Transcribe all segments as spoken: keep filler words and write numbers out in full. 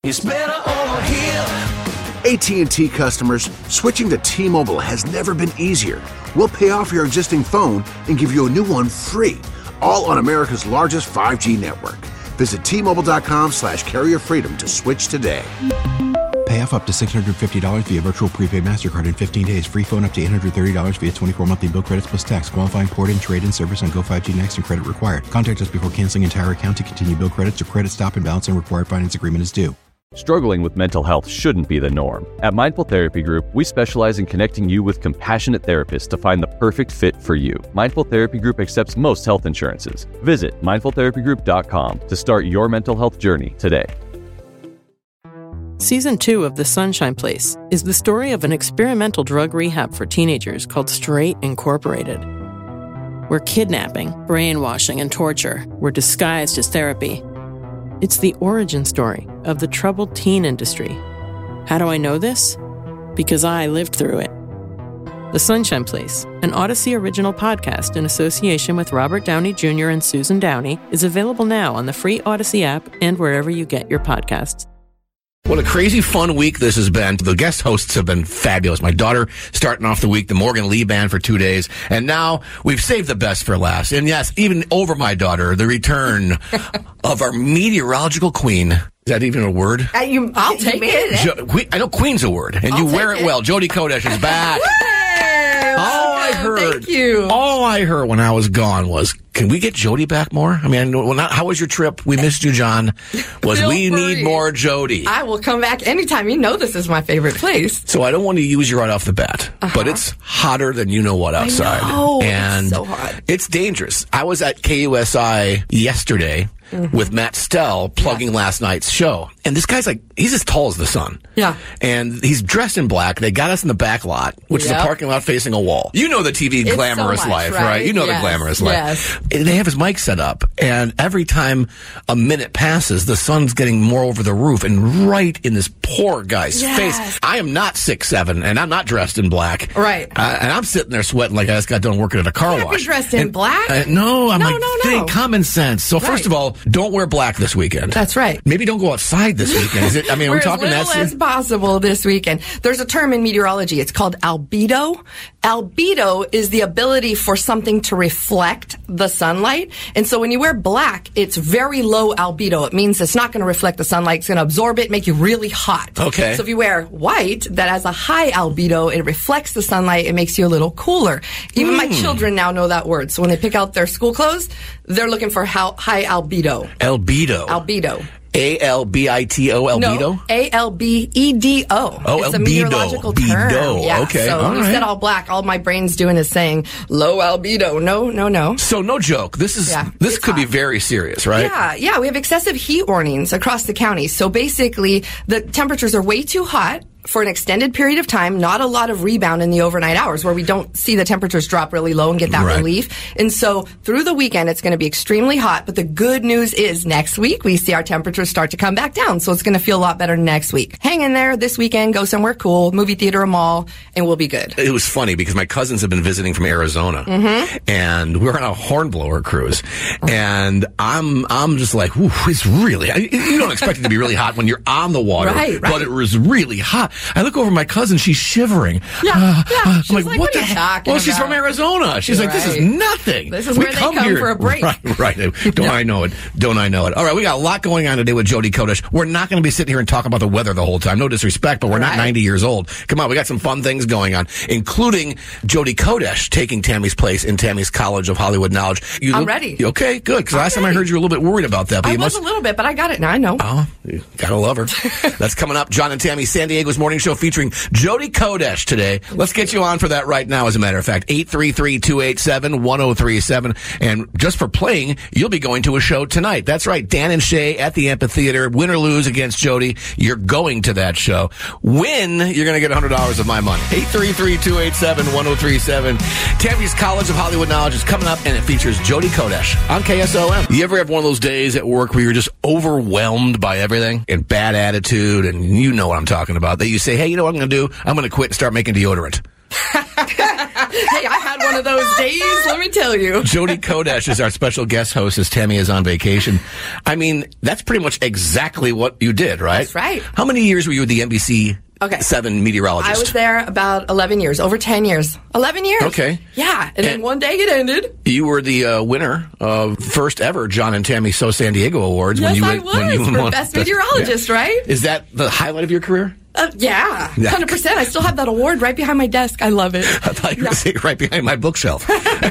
It's better over here. A T and T customers, switching to T-Mobile has never been easier. We'll pay off your existing phone and give you a new one free, all on America's largest five G network. Visit T-Mobile.com slash carrier freedom to switch today. Pay off up to six hundred fifty dollars via virtual prepaid MasterCard in fifteen days. Free phone up to eight hundred thirty dollars via twenty-four monthly bill credits plus tax. Qualifying port-in, trade-in service on Go five G Next and credit required. Contact us before canceling entire account to continue bill credits or credit stop and balance and required finance agreement is due. Struggling with mental health shouldn't be the norm. At Mindful Therapy Group, we specialize in connecting you with compassionate therapists to find the perfect fit for you. Mindful Therapy Group accepts most health insurances. Visit mindful therapy group dot com to start your mental health journey today. Season two of The Sunshine Place is the story of an experimental drug rehab for teenagers called Straight Incorporated, where kidnapping, brainwashing, and torture were disguised as therapy. It's the origin story of the troubled teen industry. How do I know this? Because I lived through it. The Sunshine Place, an Odyssey original podcast in association with Robert Downey Junior and Susan Downey, is available now on the free Odyssey app and wherever you get your podcasts. What a crazy fun week this has been. The guest hosts have been fabulous. My daughter starting off the week, the Morgan Lee Band for two days. And now we've saved the best for last. And yes, even over my daughter, the return of our meteorological queen. Is that even a word? Uh, you, I'll take it. Jo- que- I know queen's a word, and I'll you wear it, it well. Jody Kodesh is back. All I heard, Thank you. all I heard when I was gone was, can we get Jody back more? I mean, I know, well, not, how was your trip? We missed you, John. Was Feel we free. need more Jody? I will come back anytime. You know this is my favorite place. So I don't want to use you right off the bat, Uh-huh. but it's hotter than you know what outside. I know. And It's so hot. It's dangerous. I was at K U S I yesterday mm-hmm. with Matt Stell plugging yeah. last night's show. And this guy's like, he's as tall as the sun. Yeah. And he's dressed in black. They got us in the back lot, which yep. is a parking lot facing a wall. You know the T V it's glamorous so much, life, right? right? You know yes. the glamorous yes. life. And they have his mic set up. And every time a minute passes, the sun's getting more over the roof and right in this poor guy's yes. face. I am not six seven, and I'm not dressed in black. Right. Uh, and I'm sitting there sweating like I just got done working at a car you wash. Be dressed in and, black? Uh, no, I'm no, like, no, no. think common sense. So right. first of all, don't wear black this weekend. That's right. Maybe don't go outside this weekend. Is it? I mean, we're, we're talking as little that's as possible this weekend. There's a term in meteorology. It's called albedo. Albedo is the ability for something to reflect the sunlight. And so when you wear black, it's very low albedo. It means it's not going to reflect the sunlight. It's going to absorb it, make you really hot. Okay. So if you wear white, that has a high albedo, it reflects the sunlight, it makes you a little cooler. Even mm. my children now know that word. So when they pick out their school clothes, they're looking for high albedo. Albedo. Albedo. A L B I T O, albedo? No, A L B E D O. Oh, it's albedo. a meteorological term. Bedo. Yeah, okay. So all when you right. said all black, all my brain's doing is saying low albedo. No, no, no. So no joke. This is yeah, this could hot. be very serious, right? Yeah, yeah. We have excessive heat warnings across the county. So basically, the temperatures are way too hot for an extended period of time, not a lot of rebound in the overnight hours where we don't see the temperatures drop really low and get that right. relief. And so through the weekend, it's going to be extremely hot. But the good news is next week, we see our temperatures start to come back down. So it's going to feel a lot better next week. Hang in there this weekend, go somewhere cool, movie theater, a mall, and we'll be good. It was funny because my cousins have been visiting from Arizona mm-hmm. and we're on a hornblower cruise and I'm, I'm just like, ooh, it's really, you don't expect it to be really hot when you're on the water, right, right. but it was really hot. I look over at my cousin, she's shivering. Yeah, uh, yeah. Uh, She's I'm like, like, what, what are the you talking Well, she's about? from Arizona. She's You're like, this right. is nothing. This is we where they come, come here. for a break. Right, right. Don't yeah. I know it? Don't I know it? All right, we got a lot going on today with Jody Kodesh. We're not going to be sitting here and talking about the weather the whole time. No disrespect, but we're right. not ninety years old. Come on, we got some fun things going on, including Jody Kodesh taking Tammy's place in Tammy's College of Hollywood Knowledge. You I'm look, ready. Okay, good. Because last ready. time I heard you were a little bit worried about that. But I you was must, a little bit, but I got it now. I know. Oh, you gotta love her. That's coming up. John and Tammy, San Diego's morning show featuring Jody Kodesh today. Let's get you on for that right now, as a matter of fact. eight three three, two eight seven, one oh three seven. And just for playing, you'll be going to a show tonight. That's right. Dan and Shay at the Amphitheater. Win or lose against Jody, you're going to that show. Win, you're going to get one hundred dollars of my money. eight three three, two eight seven, one oh three seven. Tammy's College of Hollywood Knowledge is coming up, and it features Jody Kodesh on K S O M. You ever have one of those days at work where you're just overwhelmed by everything and bad attitude, and you know what I'm talking about, that you say, hey, you know what I'm going to do? I'm going to quit and start making deodorant. Hey, I had one of those days, let me tell you. Jody Kodesh is our special guest host as Tammy is on vacation. I mean, that's pretty much exactly what you did, right? That's right. How many years were you with the N B C Okay. seven meteorologist? I was there about eleven years, over ten years. eleven years. Okay. Yeah, and, and then one day it ended. You were the uh, winner of first ever John and Tammy So San Diego Awards. Yes, when you I went, was, when you for won Best Meteorologist, yeah. right? Is that the highlight of your career? Uh, yeah, Yeah. one hundred percent. I still have that award right behind my desk. I love it. I thought you were Yeah. saying right behind my bookshelf.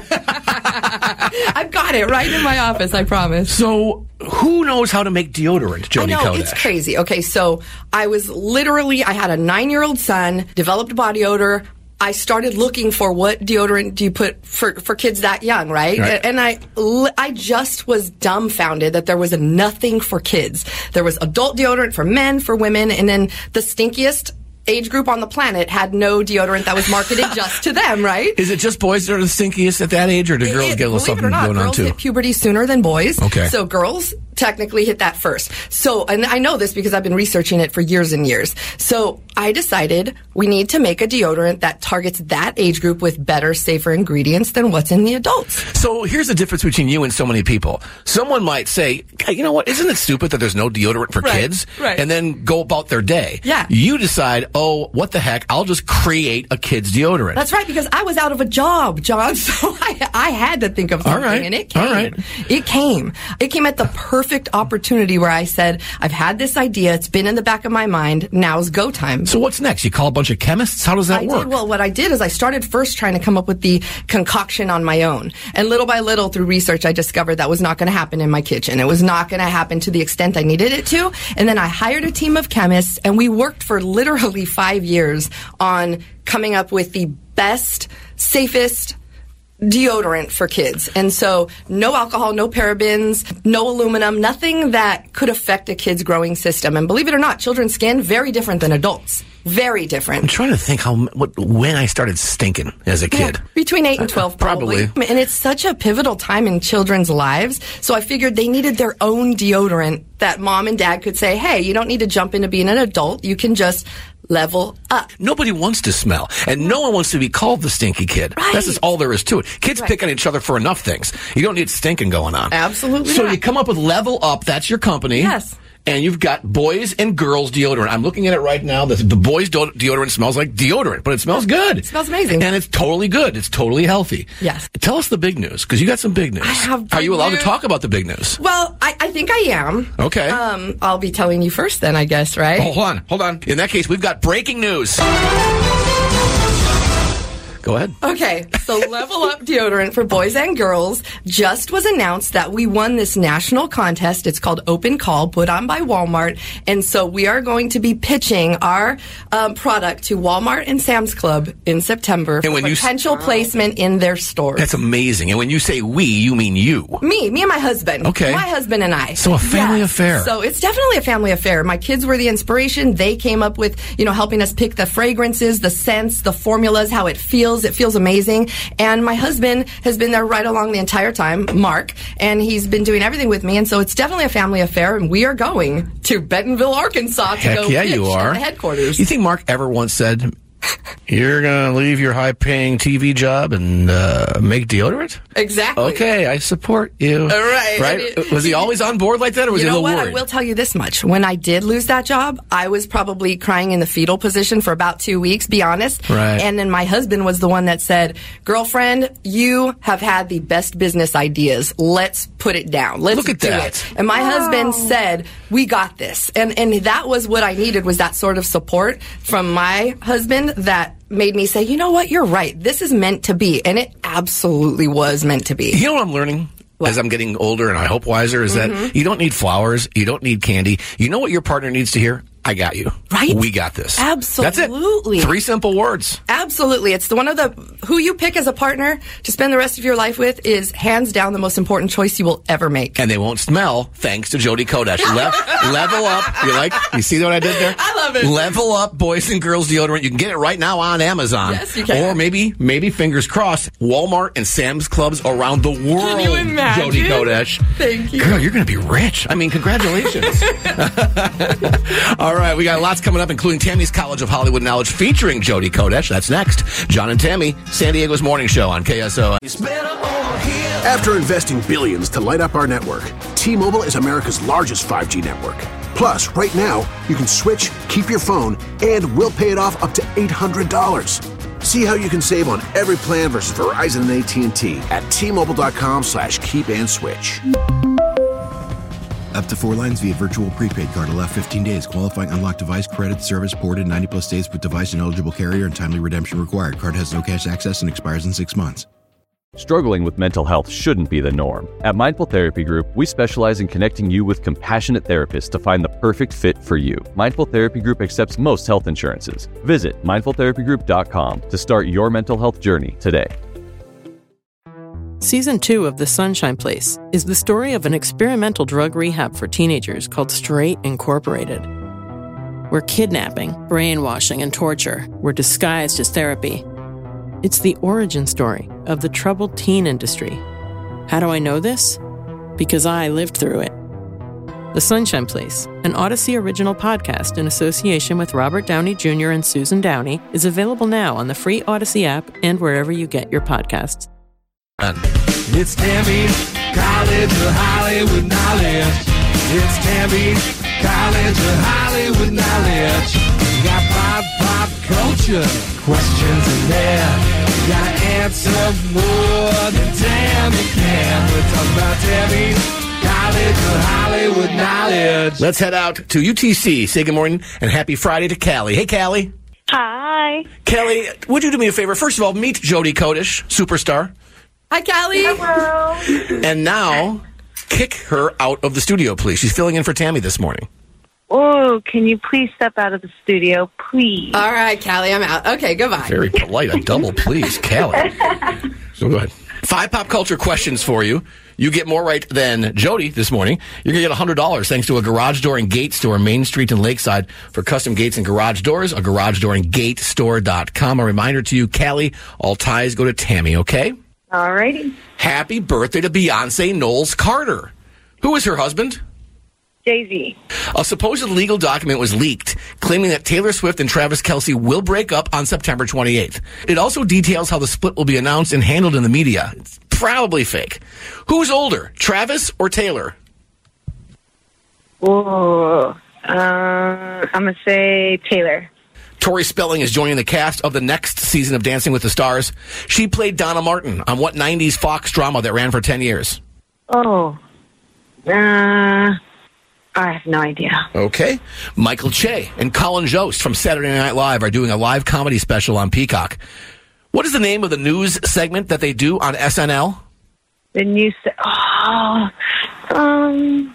I've got it right in my office, I promise. So, who knows how to make deodorant, Jody I know, Kodesh? it's crazy. Okay, so I was literally, I had a nine-year-old son, developed body odor. I started looking for what deodorant do you put for, for kids that young, right? Right. And I, I just was dumbfounded that there was nothing for kids. There was adult deodorant for men, for women, and then the stinkiest age group on the planet had no deodorant that was marketed just to them, right? Is it just boys that are the stinkiest at that age, or do girls It- get a little believe it something or not, going on girls too? hit puberty sooner than boys. Okay. So girls technically hit that first. So, and I know this because I've been researching it for years and years. So I decided we need to make a deodorant that targets that age group with better, safer ingredients than what's in the adults. So here's the difference between you and so many people. Someone might say, "Hey, you know what, isn't it stupid that there's no deodorant for Right, kids?" right. And then go about their day. Yeah. You decide, oh, what the heck, I'll just create a kid's deodorant. That's right, because I was out of a job, John, so I, I had to think of something, All right, and it came. all right. It came. It came at the perfect opportunity where I said, I've had this idea, it's been in the back of my mind, now's go time. So what's next? You call a bunch of chemists? How does that I work? did. Well, what I did is I started first trying to come up with the concoction on my own. And little by little, through research, I discovered that was not going to happen in my kitchen. It was not going to happen to the extent I needed it to. And then I hired a team of chemists, and we worked for literally five years on coming up with the best, safest deodorant for kids. And so no alcohol, no parabens, no aluminum, nothing that could affect a kid's growing system. And believe it or not, children's skin, very different than adults. Very different. I'm trying to think how what when I started stinking as a kid. Yeah, between eight and twelve, probably. Probably. And it's such a pivotal time in children's lives. So I figured they needed their own deodorant that mom and dad could say, hey, you don't need to jump into being an adult. You can just level up. Nobody wants to smell, and no one wants to be called the stinky kid. Right. That's just all there is to it. Kids Right. pick on each other for enough things. You don't need stinking going on. Absolutely So not. you come up with Level Up. That's your company. Yes. And you've got boys and girls deodorant. I'm looking at it right now. The, the boys' do- deodorant smells like deodorant, but it smells good. It smells amazing. And it's totally good. It's totally healthy. Yes. Tell us the big news, because you got some big news. I have Are you big allowed to news. talk about the big news? Well, I, I think I am. Okay. Um, I'll be telling you first then, I guess, right? Oh, hold on. Hold on. In that case, we've got breaking news. Go ahead. Okay, so Level Up deodorant for boys and girls just was announced that we won this national contest. It's called Open Call, put on by Walmart. And so we are going to be pitching our um, product to Walmart and Sam's Club in September for when you s- potential placement in their stores. That's amazing. And when you say we, you mean you. Me, me and my husband. Okay. My husband and I. So a family Yes. affair. So it's definitely a family affair. My kids were the inspiration. They came up with, you know, helping us pick the fragrances, the scents, the formulas, how it feels. It feels amazing. And my husband has been there right along the entire time, Mark, and he's been doing everything with me. And so it's definitely a family affair. And we are going to Bentonville, Arkansas to Heck go yeah, pitch you at are. the headquarters. You think Mark ever once said, you're going to leave your high-paying T V job and uh, make deodorant? Exactly. Okay, I support you. All right. Right? And it- was he always on board like that, or was You he a know little what? worried? I will tell you this much. When I did lose that job, I was probably crying in the fetal position for about two weeks, be honest. Right. And then my husband was the one that said, girlfriend, you have had the best business ideas. Let's put it down. Let's Look at do that. it. And my husband said, we got this. And, and that was what I needed, was that sort of support from my husband that made me say, you know what? You're right. This is meant to be. And it absolutely was meant to be. You know what I'm learning? What? As I'm getting older and I hope wiser, is Mm-hmm. that you don't need flowers, you don't need candy. You know what your partner needs to hear? I got you. Right? We got this. Absolutely. That's it. Three simple words. Absolutely. It's the one of the, who you pick as a partner to spend the rest of your life with is hands down the most important choice you will ever make. And they won't smell, thanks to Jody Kodesh. Le- level up. You like? You see what I did there? I love it. Level Up Boys and Girls Deodorant. You can get it right now on Amazon. Yes, you can. Or maybe, maybe fingers crossed, Walmart and Sam's Clubs around the world. Can you imagine? Jody Kodesh. Thank you. Girl, you're going to be rich. I mean, congratulations. All right, we got lots coming up, including Tammy's College of Hollywood Knowledge featuring Jody Kodesh. That's next. John and Tammy, San Diego's morning show on K S O. After investing billions to light up our network, T-Mobile is America's largest five G network. Plus, right now, you can switch, keep your phone, and we'll pay it off up to eight hundred dollars. See how you can save on every plan versus Verizon and A T and T at T-Mobile.com slash keep and switch. Up to four lines via virtual prepaid card. Allow fifteen days. Qualifying unlocked device credit service ported ninety plus days with device and eligible carrier and timely redemption required. Card has no cash access and expires in six months. Struggling with mental health shouldn't be the norm. At Mindful Therapy Group, we specialize in connecting you with compassionate therapists to find the perfect fit for you. Mindful Therapy Group accepts most health insurances. Visit mindful therapy group dot com to start your mental health journey today. Season two of The Sunshine Place is the story of an experimental drug rehab for teenagers called Straight Incorporated, where kidnapping, brainwashing, and torture were disguised as therapy. It's the origin story of the troubled teen industry. How do I know this? Because I lived through it. The Sunshine Place, an Odyssey original podcast in association with Robert Downey Junior and Susan Downey, is available now on the free Odyssey app and wherever you get your podcasts. It's Tammy's College of Hollywood Knowledge. It's Tammy's College of Hollywood Knowledge. You got pop, pop culture questions in there. You gotta answer more than Tammy can. We're talking about Tammy's College of Hollywood Knowledge. Let's head out to U T C. Say good morning and happy Friday to Callie. Hey, Callie. Hi. Callie, would you do me a favor? First of all, meet Jody Kodesh, superstar. Hi, Callie. Hello. And now, kick her out of the studio, please. She's filling in for Tammy this morning. Oh, can you please step out of the studio, please? All right, Callie, I'm out. Okay, goodbye. Very polite. A double please, Callie. So go ahead. Five pop culture questions for you. You get more right than Jody this morning. You're going to get one hundred dollars thanks to a garage door and gate store, Main Street and Lakeside, for custom gates and garage doors, a garage door and gate store dot com. A reminder to you, Callie, all ties go to Tammy, okay? All righty. Happy birthday to Beyonce Knowles Carter. Who is her husband? Jay-Z. A supposed legal document was leaked, claiming that Taylor Swift and Travis Kelce will break up on September twenty-eighth. It also details how the split will be announced and handled in the media. It's probably fake. Who's older, Travis or Taylor? Oh, uh, I'm going to say Taylor. Tori Spelling is joining the cast of the next season of Dancing with the Stars. She played Donna Martin on what nineties Fox drama that ran for ten years? Oh, uh... I have no idea. Okay. Michael Che and Colin Jost from Saturday Night Live are doing a live comedy special on Peacock. What is the name of the news segment that they do on S N L? The news... Se- oh, um...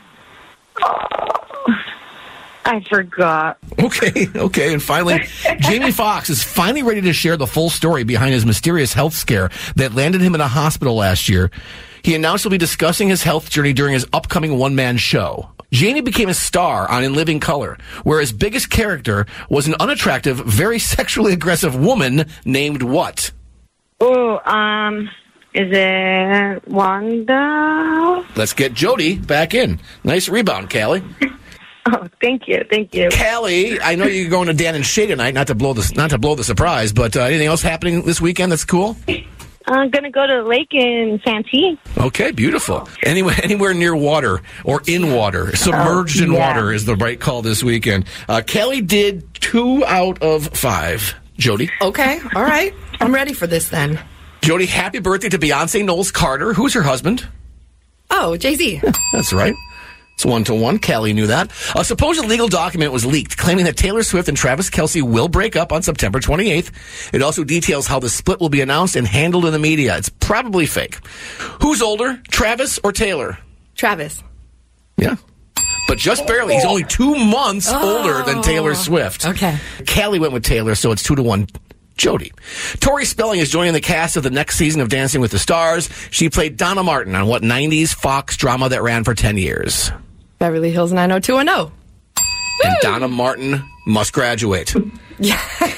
Oh, I forgot. Okay, okay. And finally, Jamie Foxx is finally ready to share the full story behind his mysterious health scare that landed him in a hospital last year. He announced he'll be discussing his health journey during his upcoming one-man show. Jamie became a star on In Living Color, where his biggest character was an unattractive, very sexually aggressive woman named what? Oh, um, is it Wanda? Let's get Jody back in. Nice rebound, Callie. Oh, thank you, thank you. Callie, I know you're going to Dan and Shay tonight, not to blow the, not to blow the surprise, but uh, anything else happening this weekend that's cool? I'm going to go to the lake in Santee. Okay, beautiful. Anywhere, anywhere near water or in water, submerged oh, in yeah. water is the right call this weekend. Uh, Kelly did two out of five. Jody? Okay, all right. I'm ready for this then. Jody, happy birthday to Beyonce Knowles Carter. Who's her husband? Oh, Jay-Z. That's right. It's one to one. Callie knew that. A supposed legal document was leaked claiming that Taylor Swift and Travis Kelce will break up on September twenty-eighth. It also details how the split will be announced and handled in the media. It's probably fake. Who's older, Travis or Taylor? Travis. Yeah. But just barely. He's only two months Oh. older than Taylor Swift. Okay. Callie went with Taylor, so it's two to one. Jody. Tori Spelling is joining the cast of the next season of Dancing with the Stars. She played Donna Martin on what nineties Fox drama that ran for ten years? Beverly Hills nine oh two one oh. And Donna Martin must graduate. Yeah.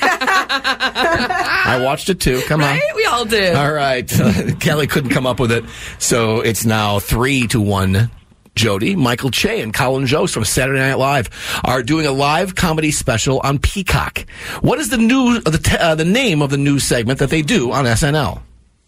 I watched it too. Come right? on. We all did. All right. Uh, Kelly couldn't come up with it. So it's now three to one. Jody, Michael Che, and Colin Jost from Saturday Night Live are doing a live comedy special on Peacock. What is the new uh, the t- uh, the name of the new segment that they do on S N L?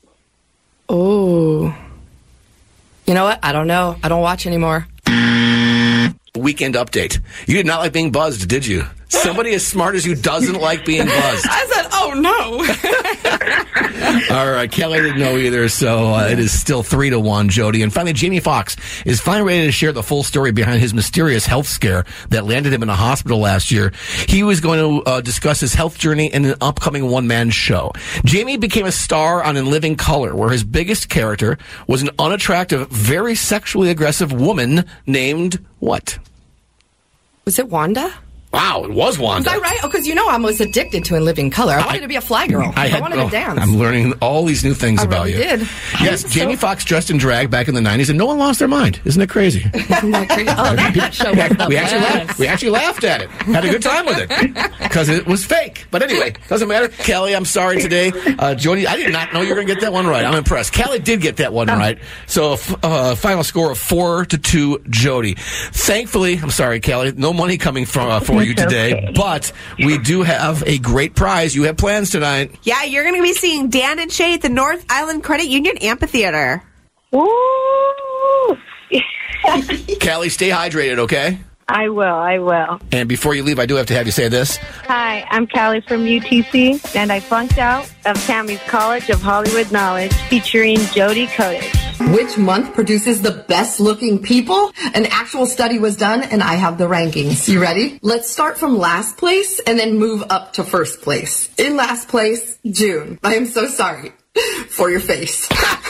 Oh. You know what? I don't know. I don't watch anymore. Weekend update. You did not like being buzzed, did you? Somebody as smart as you doesn't like being buzzed. I said, oh, no. All right, Kelly didn't know either, so uh, it is still three to one, Jody. And finally, Jamie Foxx is finally ready to share the full story behind his mysterious health scare that landed him in a hospital last year. He was going to uh, discuss his health journey in an upcoming one-man show. Jamie became a star on In Living Color, where his biggest character was an unattractive, very sexually aggressive woman named what? Was it Wanda? Wow, it was Wanda. Was I right? Oh, because you know I was addicted to In Living Color. I wanted to be a fly girl. I, had, I wanted oh, to dance. I'm learning all these new things I about really you. did. Yes, Jamie Foxx dressed in drag back in the nineties, and no one lost their mind. Isn't that crazy? Isn't that crazy? Oh, that, that show was the we, actually best. laughed, we actually laughed at it. Had a good time with it. Because it was fake. But anyway, doesn't matter. Kelly, I'm sorry today. Uh, Jody, I did not know you were going to get that one right. I'm impressed. Kelly did get that one right. So, uh, final score of four to two, Jody. Thankfully, I'm sorry, Kelly, no money coming from, uh, for you today. Okay. But we do have a great prize. You have plans tonight. Yeah, you're going to be seeing Dan and Shay at the North Island Credit Union Amphitheater. Ooh. Kelly, stay hydrated, okay? I will, I will. And before you leave, I do have to have you say this. Hi, I'm Callie from U T C, and I flunked out of Tammy's College of Hollywood Knowledge, featuring Jody Kotish. Which month produces the best looking people? An actual study was done, and I have the rankings. You ready? Let's start from last place and then move up to first place. In last place, June. I am so sorry for your face.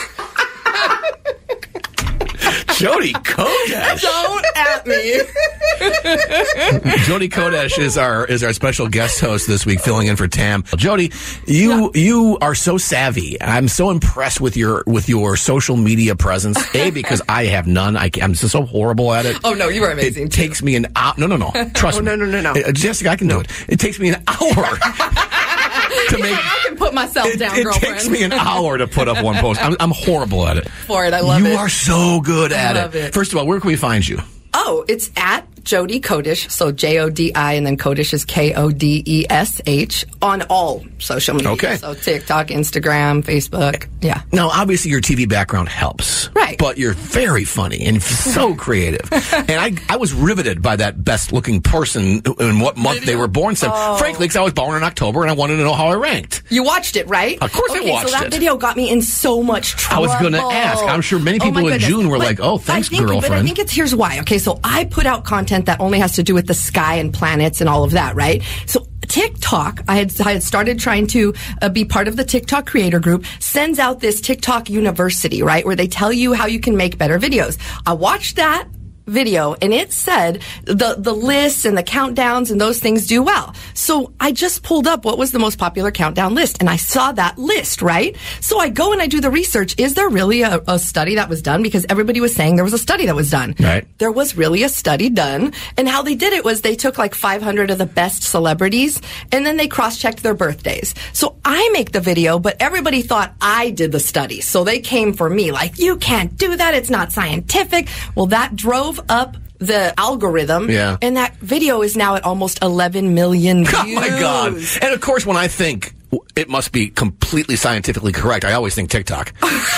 Jody Kodesh. Don't at me. Jody Kodesh is our is our special guest host this week, filling in for Tam. Jody, you yeah. you are so savvy. I'm so impressed with your with your social media presence. A, because I have none. I, I'm just so horrible at it. Oh no, you are amazing. It too. takes me an hour. No, no, no. Trust oh, me. No, no, no, no. Uh, Jessica, I can do it. It takes me an hour. To make, yeah, I can put myself it, down, it girlfriend. It takes me an hour to put up one post. I'm, I'm horrible at it. For it, I love you it. You are so good at I love it. it. First of all, where can we find you? Oh, it's at Jody Kodesh, so J O D I, and then Kodesh is K O D E S H, on all social media. Okay. So TikTok, Instagram, Facebook, yeah. Now, obviously, your T V background helps. Right. But you're very funny and so creative. And I I was riveted by that best-looking person and what month Video? they were born. So, oh. frankly, because I was born in October, and I wanted to know how I ranked. You watched it, right? Of course okay, I watched so that it. video got me in so much trouble. I was going to ask. I'm sure many people oh in goodness. June were but like, oh, thanks, I think, girlfriend. But I think it's, here's why. Okay, so I put out content that only has to do with the sky and planets and all of that, right? So TikTok, I had, I had started trying to uh, be part of the TikTok creator group, sends out this TikTok university, right? Where they tell you how you can make better videos. I watched that video and it said the the lists and the countdowns and those things do well. So I just pulled up what was the most popular countdown list and I saw that list, right? So I go and I do the research. Is there really a, a study that was done? Because everybody was saying there was a study that was done. Right. There was really a study done, and how they did it was they took like five hundred of the best celebrities and then they cross-checked their birthdays. So I make the video, but everybody thought I did the study. So they came for me like, you can't do that. It's not scientific. Well, that drove up the algorithm, yeah. and that video is now at almost eleven million views. Oh, my God. And, of course, when I think it must be completely scientifically correct, I always think TikTok.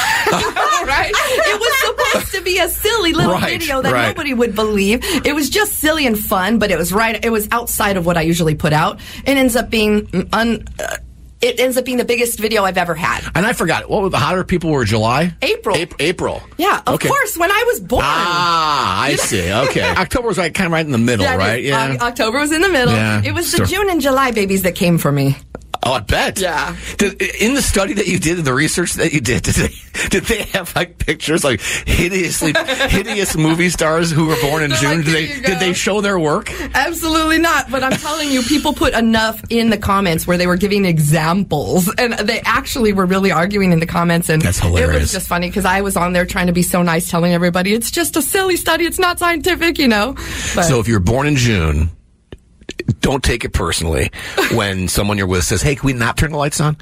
Right? It was supposed to be a silly little right, video that right. nobody would believe. It was just silly and fun, but it was right. It was outside of what I usually put out. It ends up being un... Uh, It ends up being the biggest video I've ever had. And I forgot. What were the hotter people were July? April. A- April. Yeah, of okay. course, when I was born. Ah, I see. Okay. October was like kind of right in the middle, yeah, right? Yeah. O- October was in the middle. Yeah. It was the Sure. June and July babies that came for me. Oh, I bet. Yeah. Did, in the study that you did, the research that you did, did they, did they have like pictures like hideously hideous movie stars who were born in They're June? like, did they "Here you go." did they show their work? Absolutely not. But I'm telling you, people put enough in the comments where they were giving examples, and they actually were really arguing in the comments. And That's it hilarious. was just funny because I was on there trying to be so nice, telling everybody it's just a silly study, it's not scientific, you know. But So if you're born in June, don't take it personally when someone you're with says, hey, can we not turn the lights on?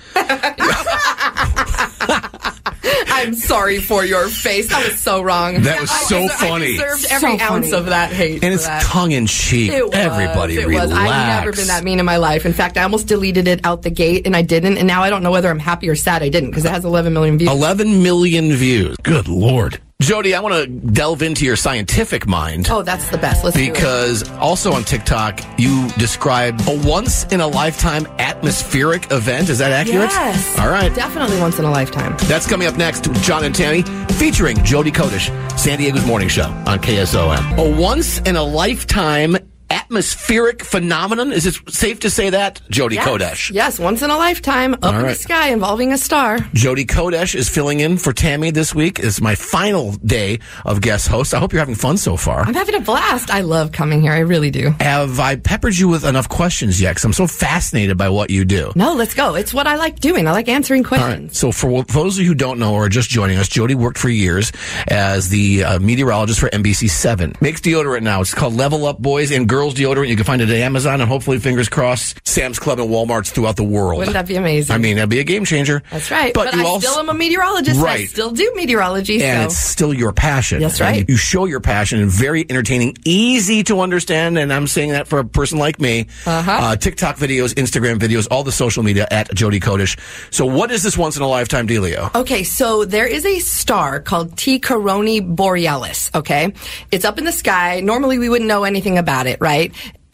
I'm sorry for your face. That was so wrong. That was so I, funny. I deserved every So ounce funny. of that hate. And it's that. tongue in cheek. It was. Everybody it relax. was. I've never been that mean in my life. In fact, I almost deleted it out the gate, and I didn't. And now I don't know whether I'm happy or sad I didn't, because it has eleven million views. eleven million views. Good Lord. Jody, I want to delve into your scientific mind. Oh, that's the best. Let's do it. Because also on TikTok, you describe a once-in-a-lifetime atmospheric event. Is that accurate? Yes. All right. Definitely once in a lifetime. That's coming up next with John and Tammy, featuring Jody Kodesh, San Diego's Morning Show on K S O M. A once-in-a-lifetime atmospheric phenomenon? Is it safe to say that, Jody Yes. Kodesh? Yes, once in a lifetime, up All in right. the sky involving a star. Jody Kodesh is filling in for Tammy this week. It's my final day of guest host. I hope you're having fun so far. I'm having a blast. I love coming here. I really do. Have I peppered you with enough questions yet? Because I'm so fascinated by what you do. No, let's go. It's what I like doing. I like answering All questions. right. So for those of you who don't know or are just joining us, Jody worked for years as the uh, meteorologist for N B C seven. Makes deodorant now. It's called Level Up Boys and Girls Deodorant. You can find it at Amazon and hopefully, fingers crossed, Sam's Club and Walmarts throughout the world. Wouldn't that be amazing? I mean, that'd be a game changer. That's right. But, But, you I also, still am a meteorologist. Right. I still do meteorology. and so. it's still your passion. That's And right. you, you show your passion and very entertaining, easy to understand, and I'm saying that for a person like me. Uh-huh. Uh, TikTok videos, Instagram videos, all the social media at Jody Kodesh. So what is this once-in-a-lifetime dealio? Okay, so there is a star called T. Coroni Borealis, okay? It's up in the sky. Normally we wouldn't know anything about it, right?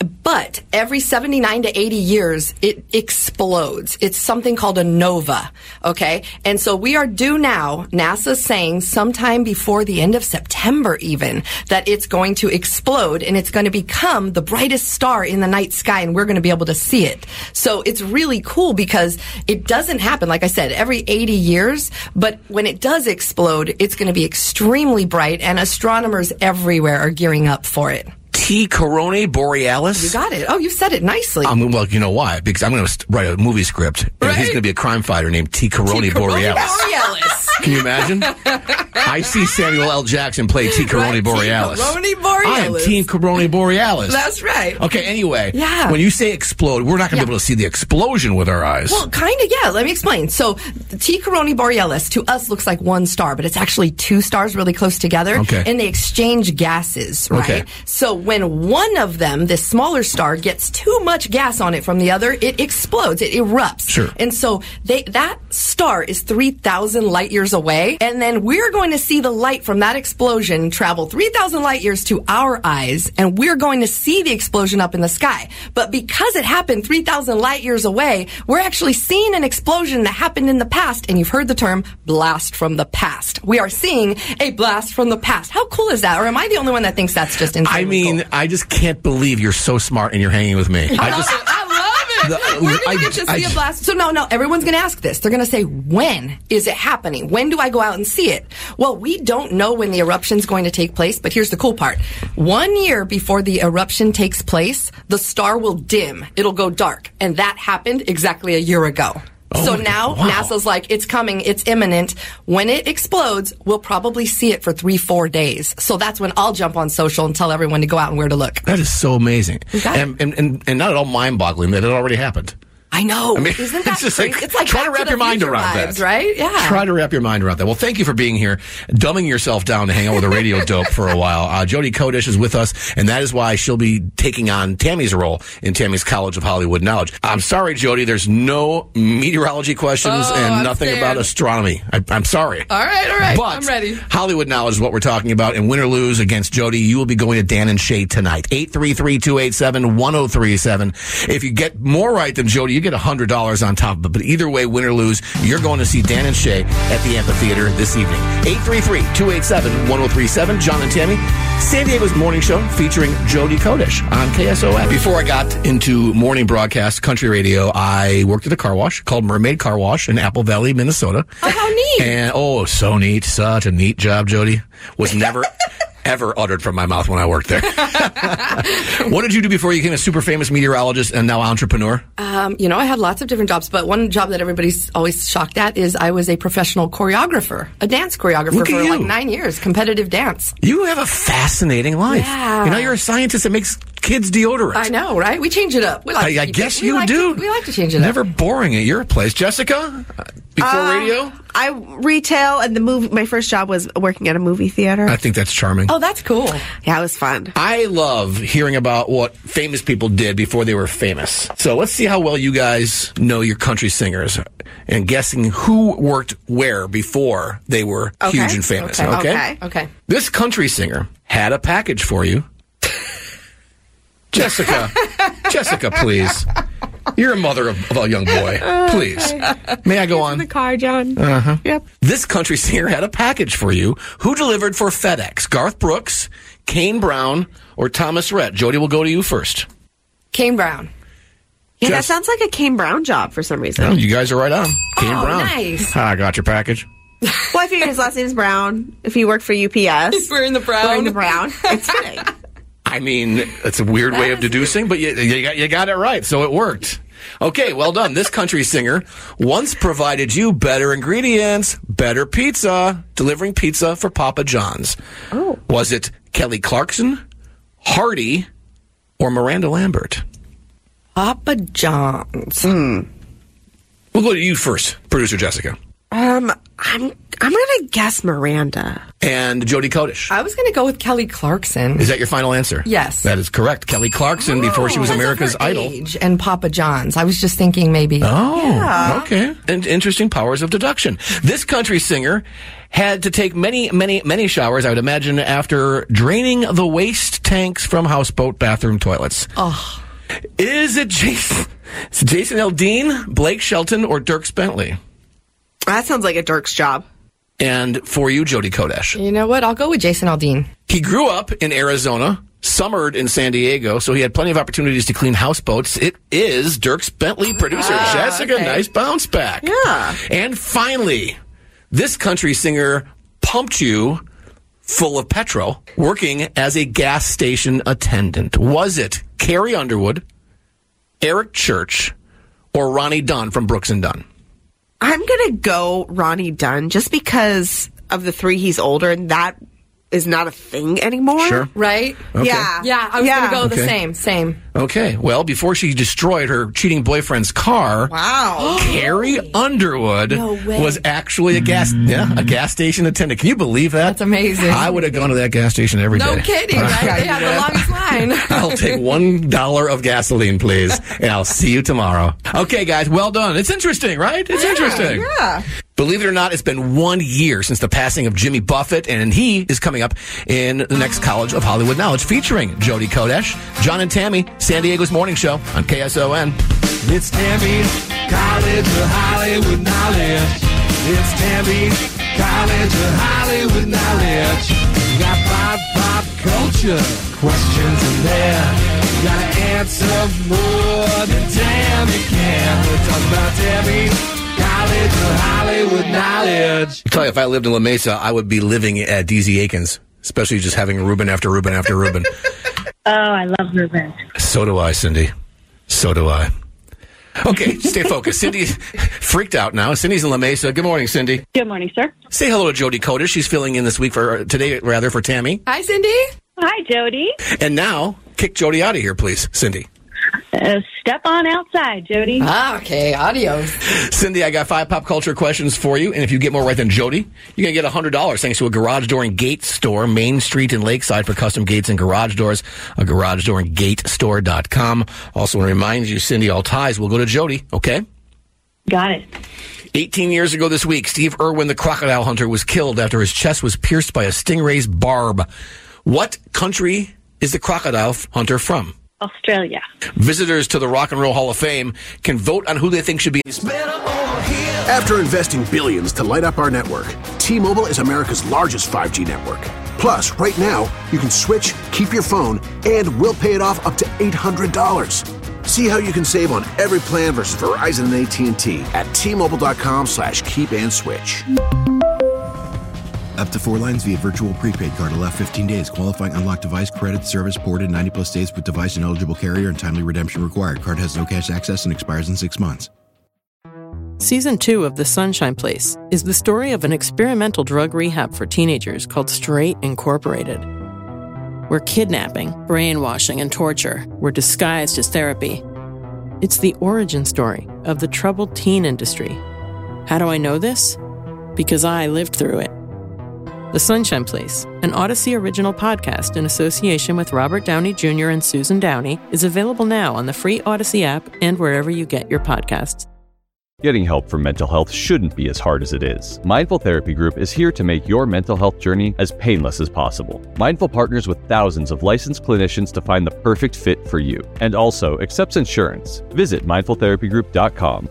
But every seventy-nine to eighty years, it explodes. It's something called a nova, okay? And so we are due now, NASA's saying sometime before the end of September even, that it's going to explode and it's going to become the brightest star in the night sky and we're going to be able to see it. So it's really cool because it doesn't happen, like I said, every eighty years, but when it does explode, it's going to be extremely bright and astronomers everywhere are gearing up for it. T. Coroni Borealis? You got it. Oh, you said it nicely. Um, well, you know why? Because I'm going to write a movie script, and Right. he's going to be a crime fighter named T. Coroni T. Coroni Borealis. Borealis. Can you imagine? I see Samuel L. Jackson play T. Coroni Right, T. Borealis. Coroni I am Borealis. Team Coroni Borealis. That's right. Okay, anyway. Yeah. When you say explode, we're not going to Yeah. be able to see the explosion with our eyes. Well, kind of, yeah. Let me explain. So, the T. Coroni Borealis to us looks like one star, but it's actually two stars really close together. Okay. And they exchange gases, right? Okay. So, when one of them, this smaller star, gets too much gas on it from the other, it explodes. It erupts. Sure. And so, they that star is three thousand light years away, and then we're going to see the light from that explosion travel three thousand light years to our eyes, and we're going to see the explosion up in the sky. But because it happened three thousand light years away, we're actually seeing an explosion that happened in the past, and you've heard the term blast from the past. We are seeing a blast from the past. How cool is that? Or am I the only one that thinks that's just insane? I mean, I just can't believe you're so smart and you're hanging with me. I just. I love it. The- We're going I- to get to see I- a blast. So no, no, everyone's going to ask this. They're going to say, when is it happening? When do I go out and see it? Well, we don't know when the eruption's going to take place, but here's the cool part. One year before the eruption takes place, the star will dim. It'll go dark. And that happened exactly a year ago. Oh so my now God. Wow. NASA's like, it's coming, it's imminent. When it explodes, we'll probably see it for three, four days. So that's when I'll jump on social and tell everyone to go out and where to look. That is so amazing. got it. And, and, and, and not at all mind-boggling that it already happened. I know. I mean, Isn't that it's just crazy? like, it's like try to Back wrap the your mind Future around vibes, that. right? Yeah. Try to wrap your mind around that. Well, thank you for being here, dumbing yourself down to hang out with a radio dope for a while. Uh, Jody Kodesh is with us, and that is why she'll be taking on Tammy's role in Tammy's College of Hollywood Knowledge. I'm sorry, Jody, there's no meteorology questions Oh, and I'm nothing scared. about astronomy. I, I'm sorry. All right, all right. But I'm ready. Hollywood Knowledge is what we're talking about. And win or lose against Jody, you will be going to Dan and Shay tonight. eight three three, two eight seven, one oh three seven. If you get more right than Jody, you get one hundred dollars on top of it. But either way, win or lose, you're going to see Dan and Shay at the amphitheater this evening. eight three three, two eight seven, one oh three seven. John and Tammy, San Diego's morning show featuring Jody Kodesh on K S O M. Before I got into morning broadcast, country radio, I worked at a car wash called Mermaid Car Wash in Apple Valley, Minnesota. Oh, how neat. And, oh, so neat. Such a neat job, Jody. Was never, ever uttered from my mouth when I worked there. What did you do before you became a super famous meteorologist and now entrepreneur? Um, you know, I had lots of different jobs, but one job that everybody's always shocked at is I was a professional choreographer, a dance choreographer Look at for you. like nine years, competitive dance. You have a fascinating life. Yeah. You know, you're a scientist that makes kids' deodorant. I know, right? We change it up. We like I, to I keep guess it. We you like do. To, we like to change it up. Never boring at your place. Jessica, uh, before Uh, radio? I retail, and the movie. My first job was working at a movie theater. I think that's charming. Oh, that's cool. Yeah, it was fun. I love hearing about what famous people did before they were famous. So let's see how well you guys know your country singers and guessing who worked where before they were Okay. huge and famous. Okay. Okay? Okay. Okay. This country singer had a package for you. Jessica, Jessica, please. You're a mother of, of a young boy. Please. May I go on? In the car, John. Uh-huh. Yep. This country singer had a package for you. Who delivered for FedEx? Garth Brooks, Kane Brown, or Thomas Rhett? Jody, will go to you first. Kane Brown. Yeah, Jess- that sounds like a Kane Brown job for some reason. Oh, you guys are right on. Kane Oh, Brown. nice. I got your package. Well, I figured his last name's Brown. If he worked for U P S, He's wearing the brown. wearing the brown. It's fitting. I mean, it's a weird way of deducing, but you, you, got, you got it right, so it worked. Okay, well done. This country singer once provided you better ingredients, better pizza, delivering pizza for Papa John's. Oh. Was it Kelly Clarkson, Hardy, or Miranda Lambert? Papa John's. We'll go to you first, producer Jessica. Um, I'm I'm gonna guess Miranda. And Jody Kodesh. I was going to go with Kelly Clarkson. Is that your final answer? Yes. That is correct. Kelly Clarkson before she was Because of America's her Idol. age and Papa John's. I was just thinking maybe. Oh, Yeah. okay. And interesting powers of deduction. This country singer had to take many, many, many showers, I would imagine, after draining the waste tanks from houseboat bathroom toilets. Oh. Is it Jason, is it Jason Aldean, Blake Shelton, or Dierks Bentley? That sounds like a Dirk's job. And for you, Jody Kodesh. You know what? I'll go with Jason Aldean. He grew up in Arizona, summered in San Diego, so he had plenty of opportunities to clean houseboats. It is Dierks Bentley, producer Ah, Jessica. okay. Nice bounce back. Yeah. And finally, this country singer pumped you full of petrol working as a gas station attendant. Was it Carrie Underwood, Eric Church, or Ronnie Dunn from Brooks and Dunn? I'm gonna go Ronnie Dunn just because of the three he's older, and that is not a thing anymore. Sure. Right? Okay. Yeah. Yeah, I was Yeah. going to go the Okay. same. Same. Okay. Well, before she destroyed her cheating boyfriend's car, Wow. Carrie Underwood No way. was actually a gas yeah, a gas station attendant. Can you believe that? That's amazing. I would have gone to that gas station every day. No kidding, right? They have the longest line. I'll take one dollar of gasoline, please, and I'll see you tomorrow. Okay, guys, well done. It's interesting, right? It's interesting. Yeah. Believe it or not, it's been one year since the passing of Jimmy Buffett, and he is coming up in the next College of Hollywood Knowledge, featuring Jody Kodesh, John and Tammy, San Diego's Morning Show on K S O N. It's Tammy's College of Hollywood Knowledge. It's Tammy's College of Hollywood Knowledge. You got pop, pop culture questions in there. You gotta answer more than Tammy can. We're talking about Tammy's College of Hollywood Knowledge. I tell you, if I lived in La Mesa, I would be living at D Z Aikens, especially just having Reuben after Reuben after Reuben. Oh, I love Reuben. So do I, Cindy. So do I. Okay, stay focused. Cindy's freaked out now. Cindy's in La Mesa. Good morning, Cindy. Good morning, sir. Say hello to Jody Kodesh. She's filling in this week for today, rather for Tammy. Hi, Cindy. Hi, Jody. And now, kick Jody out of here, please, Cindy. Uh, step on outside, Jody. Ah, okay. Adios. Cindy, I got five pop culture questions for you, and if you get more right than Jody, you're going to get one hundred dollars thanks to a garage door and gate store, Main Street in Lakeside, for custom gates and garage doors, a garage door and gate store dot com. Also want to remind you, Cindy, all ties will go to Jody, okay? Got it. eighteen years ago this week, Steve Irwin, the crocodile hunter, was killed after his chest was pierced by a stingray's barb. What country is the crocodile hunter from? Australia. Visitors to the Rock and Roll Hall of Fame can vote on who they think should be. After investing billions to light up our network, T-Mobile is America's largest five G network. Plus, right now, you can switch, keep your phone, and we'll pay it off up to eight hundred dollars. See how you can save on every plan versus Verizon and A T and T at T-Mobile.com slash keep and switch. Up to four lines via virtual prepaid card. Allow fifteen days. Qualifying unlocked device credit service ported ninety plus days with device and eligible carrier and timely redemption required. Card has no cash access and expires in six months. Season two of The Sunshine Place is the story of an experimental drug rehab for teenagers called Straight Incorporated. where kidnapping, brainwashing, and torture were disguised as therapy. It's the origin story of the troubled teen industry. How do I know this? Because I lived through it. The Sunshine Place, an Odyssey original podcast in association with Robert Downey Junior and Susan Downey, is available now on the free Odyssey app and wherever you get your podcasts. Getting help for mental health shouldn't be as hard as it is. Mindful Therapy Group is here to make your mental health journey as painless as possible. Mindful partners with thousands of licensed clinicians to find the perfect fit for you, and also accepts insurance. Visit mindful therapy group dot com.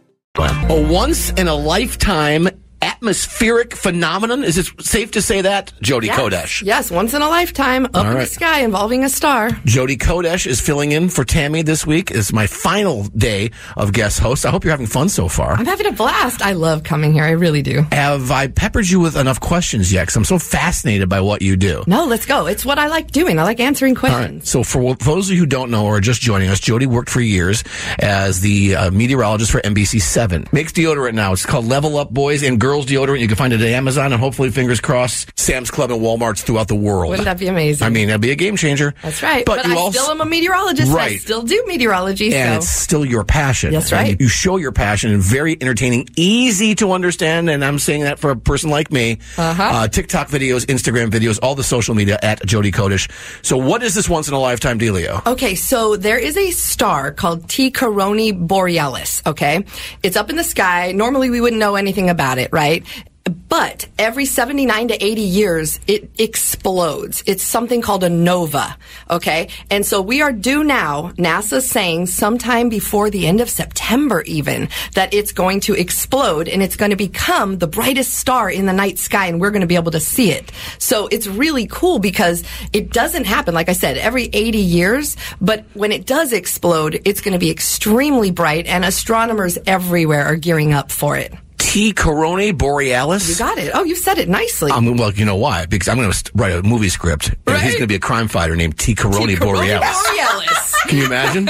A once-in-a-lifetime atmospheric phenomenon? Is it safe to say that? Jody yes. Kodesh. Yes, once in a lifetime, up All in right. the sky involving a star. Jody Kodesh is filling in for Tammy this week. It's my final day of guest host. I hope you're having fun so far. I'm having a blast. I love coming here. I really do. Have I peppered you with enough questions yet? Because I'm so fascinated by what you do. No, let's go. It's what I like doing. I like answering All questions. right. So for those of you who don't know or are just joining us, Jody worked for years as the uh, meteorologist for N B C seven. Makes deodorant now. It's called Level Up Boys and Girls Deodorant. You can find it at Amazon and hopefully, fingers crossed, Sam's Club and Walmarts throughout the world. Wouldn't that be amazing? I mean, that'd be a game changer. That's right. But, But, you I also, still am a meteorologist. Right. I still do meteorology. and so. it's still your passion. That's And right. You show your passion and very entertaining, easy to understand, and I'm saying that for a person like me. Uh-huh. Uh, TikTok videos, Instagram videos, all the social media at Jody Kodesh. So what is this once-in-a-lifetime dealio? Okay, so there is a star called T. Coroni Borealis, okay? It's up in the sky. Normally we wouldn't know anything about it, right? But every seventy-nine to eighty years, it explodes. It's something called a nova, okay? And so we are due now, NASA's saying sometime before the end of September even, that it's going to explode and it's going to become the brightest star in the night sky and we're going to be able to see it. So it's really cool because it doesn't happen, like I said, every eighty years, but when it does explode, it's going to be extremely bright and astronomers everywhere are gearing up for it. T. Coroni Borealis? You got it. Oh, you said it nicely. Um, well, you know why? Because I'm going to write a movie script, and Right. he's going to be a crime fighter named T. Coroni T. Coroni Borealis. Borealis. Can you imagine?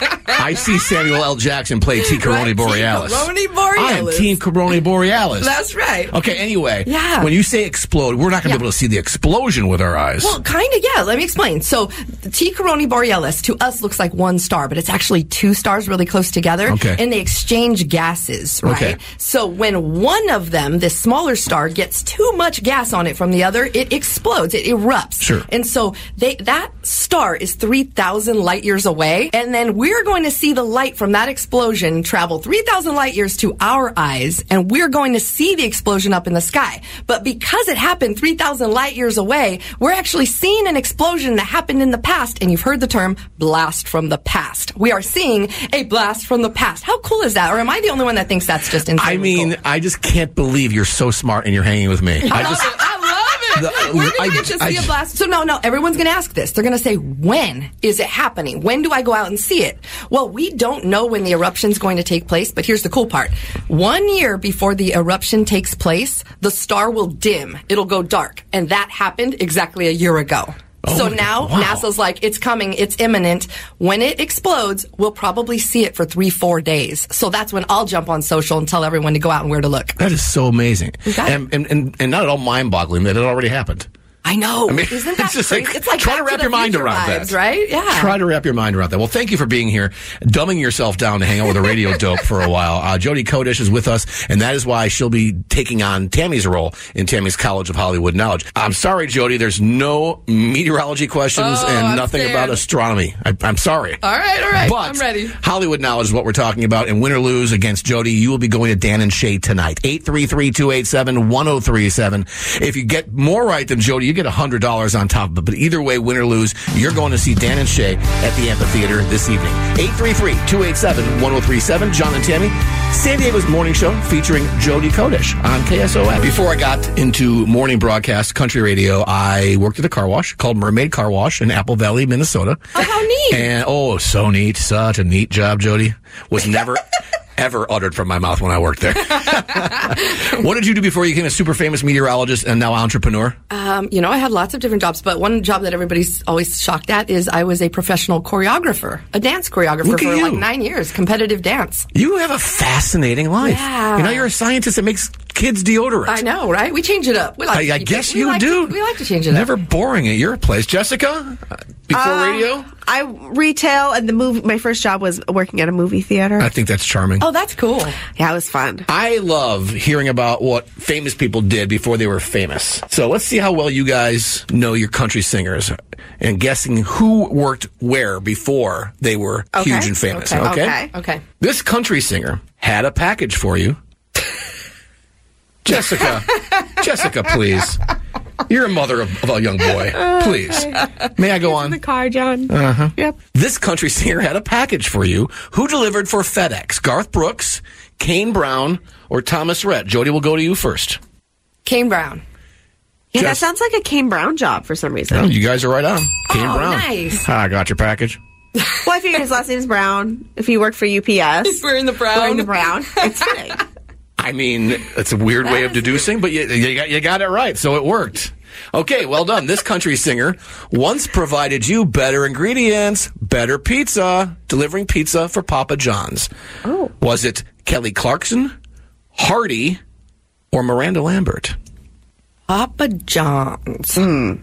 I see Samuel L. Jackson play T. Coroni Right, Borealis. T. Coroni Borealis. I'm Team Coroni Borealis. That's right. Okay, anyway. Yeah. When you say explode, we're not going to Yeah. be able to see the explosion with our eyes. Well, kind of, yeah. Let me explain. So, the T. Coroni Borealis to us looks like one star, but it's actually two stars really close together. Okay. And they exchange gases, right? Okay. So, when one of them, this smaller star, gets too much gas on it from the other, it explodes. It erupts. Sure. And so, they that star is three thousand light years away, and then we're going to see the light from that explosion travel three thousand light years to our eyes, and we're going to see the explosion up in the sky. But because it happened three thousand light years away, we're actually seeing an explosion that happened in the past, and you've heard the term blast from the past. We are seeing a blast from the past. How cool is that? Or am I the only one that thinks that's just insanely I mean, cool? I just can't believe you're so smart and you're hanging with me. I just. I love it. The- We're going I- to get to see I- a blast. So no, no, everyone's going to ask this. They're going to say, when is it happening? When do I go out and see it? Well, we don't know when the eruption's going to take place, but here's the cool part. One year before the eruption takes place, the star will dim. It'll go dark. And that happened exactly a year ago. Oh so my now God. Wow. NASA's like, it's coming, it's imminent. When it explodes, we'll probably see it for three, four days. So that's when I'll jump on social and tell everyone to go out and where to look. That is so amazing. You got it. And, and, and, and not at all mind-boggling that it already happened. I know. I mean, Isn't that it's just crazy? like, it's like try to Back wrap the your mind Future around vibes, that. right? Yeah. Try to wrap your mind around that. Well, thank you for being here, dumbing yourself down to hang out with a radio dope for a while. Uh, Jody Kodesh is with us, and that is why she'll be taking on Tammy's role in Tammy's College of Hollywood Knowledge. I'm sorry, Jody, there's no meteorology questions Oh, and I'm nothing scared. about astronomy. I, I'm sorry. All right, all right. But I'm ready. Hollywood Knowledge is what we're talking about. And win or lose against Jody, you will be going to Dan and Shay tonight. eight three three, two eight seven, one oh three seven. If you get more right than Jody, you get one hundred dollars on top of it. But either way, win or lose, you're going to see Dan and Shay at the amphitheater this evening. eight three three, two eight seven, one oh three seven. John and Tammy, San Diego's morning show featuring Jody Kodesh on K S O M. Before I got into morning broadcast, country radio, I worked at a car wash called Mermaid Car Wash in Apple Valley, Minnesota. Oh, how neat. And oh, so neat. Such a neat job, Jody. Was never, ever uttered from my mouth when I worked there. What did you do before you became a super famous meteorologist and now entrepreneur? Um, you know, I had lots of different jobs, but one job that everybody's always shocked at is I was a professional choreographer, a dance choreographer Look at for you. like nine years, competitive dance. You have a fascinating life. Yeah. You know, you're a scientist that makes kids' deodorant. I know, right? We change it up. We like I, to I keep guess it. We you like do. To, we like to change it Never up. Never boring at your place. Jessica, before Uh, radio? I retail, and the movie. My first job was working at a movie theater. I think that's charming. Oh, that's cool. Yeah, it was fun. I love hearing about what famous people did before they were famous. So let's see how well you guys know your country singers and guessing who worked where before they were Okay. huge and famous. Okay. Okay? Okay. Okay. This country singer had a package for you. Jessica, Jessica, please. You're a mother of, of a young boy. Please. May I go on? In the car, John. Uh-huh. Yep. This country singer had a package for you. Who delivered for FedEx? Garth Brooks, Kane Brown, or Thomas Rhett? Jody, will go to you first. Kane Brown. Yeah, Jess- that sounds like a Kane Brown job for some reason. Oh, you guys are right on. Kane Oh, Brown. nice. I got your package. Well, I figured his last name is Brown. If he worked for U P S, He's wearing the brown. wearing the brown. It's fitting. I mean, it's a weird way of deducing, but you, you, got, you got it right, so it worked. Okay, well done. This country singer once provided you better ingredients, better pizza, delivering pizza for Papa John's. Oh. Was it Kelly Clarkson, Hardy, or Miranda Lambert? Papa John's. We'll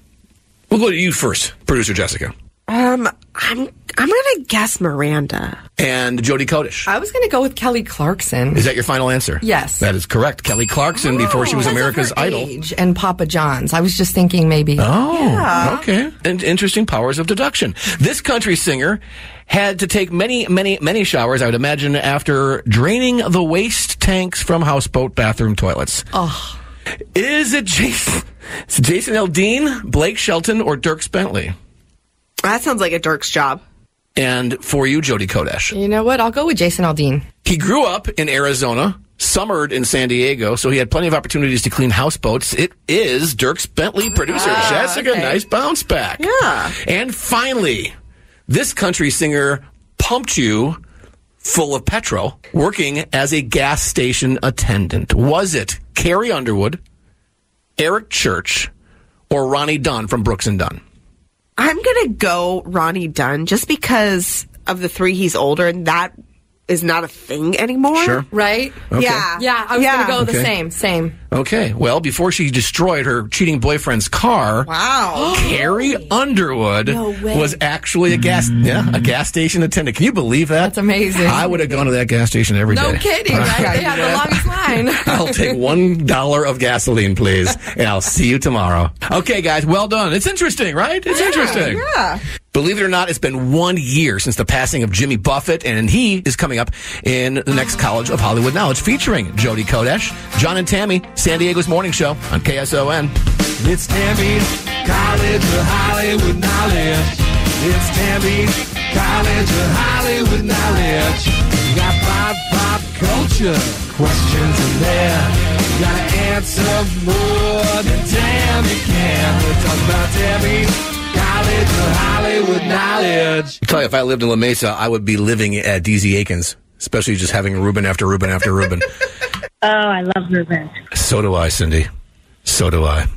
go to you first, producer Jessica. Um, I'm I'm gonna guess Miranda. And Jody Kodesh. I was going to go with Kelly Clarkson. Is that your final answer? Yes. That is correct. Kelly Clarkson before she was Because of America's her Idol. age and Papa John's. I was just thinking maybe. Oh, Yeah. okay. And interesting powers of deduction. This country singer had to take many, many, many showers, I would imagine, after draining the waste tanks from houseboat bathroom toilets. Oh. Is it Jason, is it Jason Aldean, Blake Shelton, or Dierks Bentley? That sounds like a Dirk's job. And for you, Jody Kodesh. You know what? I'll go with Jason Aldean. He grew up in Arizona, summered in San Diego, so he had plenty of opportunities to clean houseboats. It is Dierks Bentley, producer Ah, Jessica. okay. Nice bounce back. Yeah. And finally, this country singer pumped you full of petrol working as a gas station attendant. Was it Carrie Underwood, Eric Church, or Ronnie Dunn from Brooks and Dunn? I'm gonna go Ronnie Dunn just because of the three he's older, and that is not a thing anymore. Sure. Right? Okay. Yeah. Yeah, I was Yeah. going to go the Okay. same. Same. Okay, well, before she destroyed her cheating boyfriend's car, Wow. Carrie Underwood No way. was actually a gas yeah, a gas station attendant. Can you believe that? That's amazing. I would have gone to that gas station every day. No kidding, right? They had the longest line. I'll take one dollar of gasoline, please, and I'll see you tomorrow. Okay, guys, well done. It's interesting, right? It's interesting. Yeah. Believe it or not, it's been one year since the passing of Jimmy Buffett, and he is coming up in the next College of Hollywood Knowledge, featuring Jody Kodesh, John and Tammy, San Diego's Morning Show on K S O N. It's Tammy's College of Hollywood Knowledge. It's Tammy's College of Hollywood Knowledge. You got pop, pop culture questions in there. You gotta answer more than Tammy can. We're talking about Tammy's College of Hollywood Knowledge. I tell you, if I lived in La Mesa, I would be living at D Z Aikens, especially just having Reuben after Reuben after Reuben. Oh, I love Reuben. So do I, Cindy. So do I.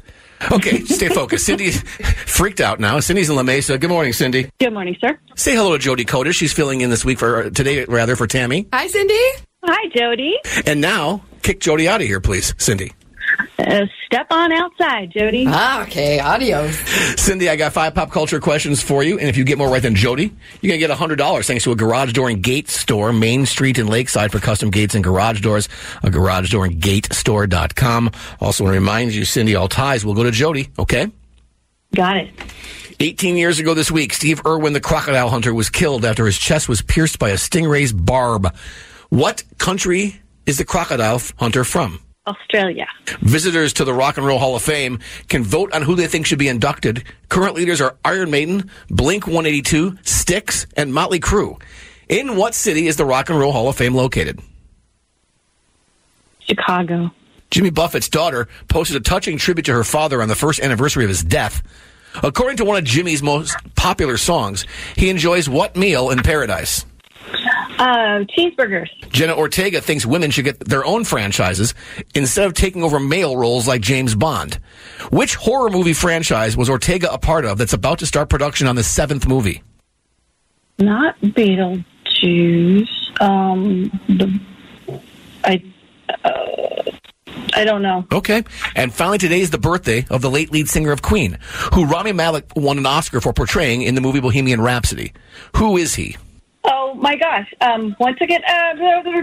Okay, stay focused. Cindy's freaked out now. Cindy's in La Mesa. Good morning, Cindy. Good morning, sir. Say hello to Jody Kodesh. She's filling in this week for today, rather for Tammy. Hi, Cindy. Hi, Jody. And now, kick Jody out of here, please, Cindy. Uh, step on outside, Jody. Ah, okay. Adios. Cindy, I got five pop culture questions for you, and if you get more right than Jody, you're going to get one hundred dollars thanks to a garage door and gate store, Main Street in Lakeside, for custom gates and garage doors, a garage door and gate store dot com. Also want to remind you, Cindy, all ties will go to Jody, okay? Got it. eighteen years ago this week, Steve Irwin, the crocodile hunter, was killed after his chest was pierced by a stingray's barb. What country is the crocodile hunter from? Australia. Visitors to the Rock and Roll Hall of Fame can vote on who they think should be inducted. Current leaders are Iron Maiden, Blink one eighty-two, Styx, and Motley Crue. In what city is the Rock and Roll Hall of Fame located? Chicago. Jimmy Buffett's daughter posted a touching tribute to her father on the first anniversary of his death. According to one of Jimmy's most popular songs, he enjoys what meal in paradise? Uh, cheeseburgers. Jenna Ortega thinks women should get their own franchises instead of taking over male roles like James Bond. Which horror movie franchise was Ortega a part of that's about to start production on the seventh movie? Not Beetlejuice. Um, the, I, uh, I don't know. Okay. And finally, today is the birthday of the late lead singer of Queen, who Rami Malek won an Oscar for portraying in the movie Bohemian Rhapsody. Who is he? Oh, my gosh. Um, once again, uh,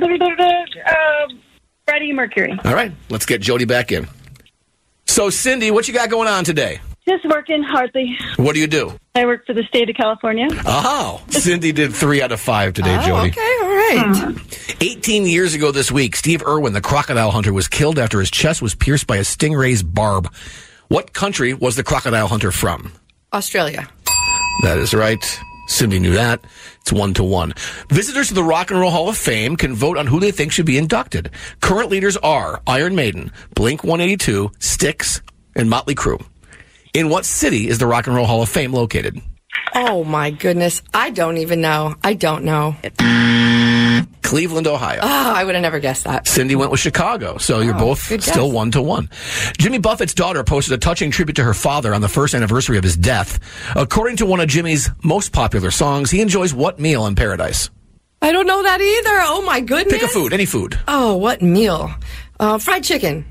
uh, Freddie Mercury. All right. Let's get Jody back in. So, Cindy, what you got going on today? Just working hardly. What do you do? I work for the state of California. Oh, Cindy did three out of five today, Oh, Jody. okay, all right. Uh-huh. eighteen years ago this week, Steve Irwin, the crocodile hunter, was killed after his chest was pierced by a stingray's barb. What country was the crocodile hunter from? Australia. That is right. Cindy knew that. It's one to one. Visitors to the Rock and Roll Hall of Fame can vote on who they think should be inducted. Current leaders are Iron Maiden, Blink one eighty-two, Styx, and Motley Crue. In what city is the Rock and Roll Hall of Fame located? Oh, my goodness. I don't even know. I don't know. Cleveland, Ohio. Oh, I would have never guessed that. Cindy went with Chicago, so you're Oh, both good still guess. one to one. Jimmy Buffett's daughter posted a touching tribute to her father on the first anniversary of his death. According to one of Jimmy's most popular songs, he enjoys what meal in paradise? I don't know that either. Oh, my goodness. Pick a food, any food. Oh, what meal? Uh, fried chicken.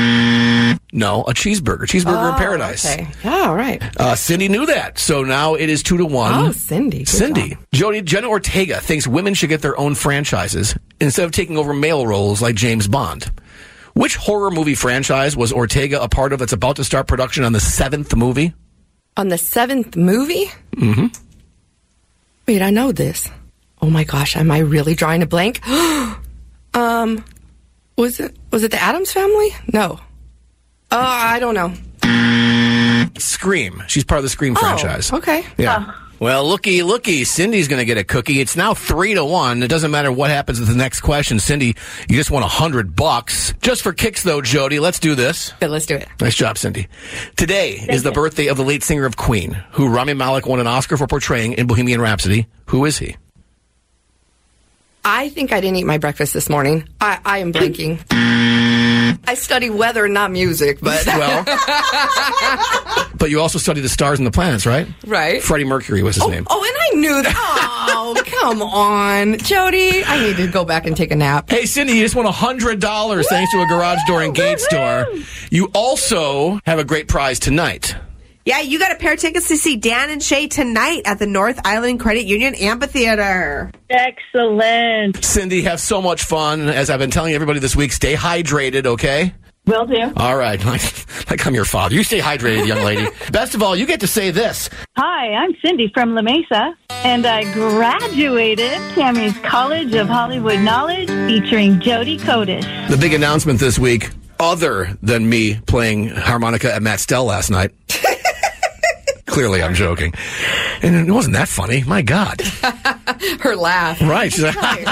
No, a cheeseburger. Cheeseburger in Oh, paradise. Okay. Yeah, all right. Uh, Cindy knew that, so now it is two to one. Oh, Cindy. Good Cindy. job. Jody, Jenna Ortega thinks women should get their own franchises instead of taking over male roles like James Bond. Which horror movie franchise was Ortega a part of that's about to start production on the seventh movie? On the seventh movie? Mm-hmm. Wait, I know this. Oh my gosh, am I really drawing a blank? um, was it was it the Addams Family? No. Uh, I don't know. Scream. She's part of the Scream Oh, franchise. okay. Yeah. Well, looky, looky. Cindy's going to get a cookie. It's now three to one. It doesn't matter what happens with the next question. Cindy, you just won a hundred bucks. Just for kicks, though, Jody. Let's do this. Good, let's do it. Nice job, Cindy. Today is the birthday of the late singer of Queen, who Rami Malek won an Oscar for portraying in Bohemian Rhapsody. Who is he? I think I didn't eat my breakfast this morning. I, I am blanking. I study weather, not music, but Well, but you also study the stars and the planets, right? right. Freddie Mercury was his Oh, name. oh, and I knew that. Oh, come on, Jody. I need to go back and take a nap. Hey, Cindy, you just won one hundred dollars thanks to a garage door and gate store. You also have a great prize tonight. Yeah, you got a pair of tickets to see Dan and Shay tonight at the North Island Credit Union Amphitheater. Excellent. Cindy, have so much fun. As I've been telling everybody this week, stay hydrated, okay? Will do. All right. Like, like I'm your father. You stay hydrated, young lady. Best of all, you get to say this. Hi, I'm Cindy from La Mesa, and I graduated Tammy's College of Hollywood Knowledge featuring Jody Kodesh. The big announcement this week, other than me playing harmonica at Matt Stell last night. Clearly, I'm joking. And it wasn't that funny. My God. Her laugh. Right. She's like, clearly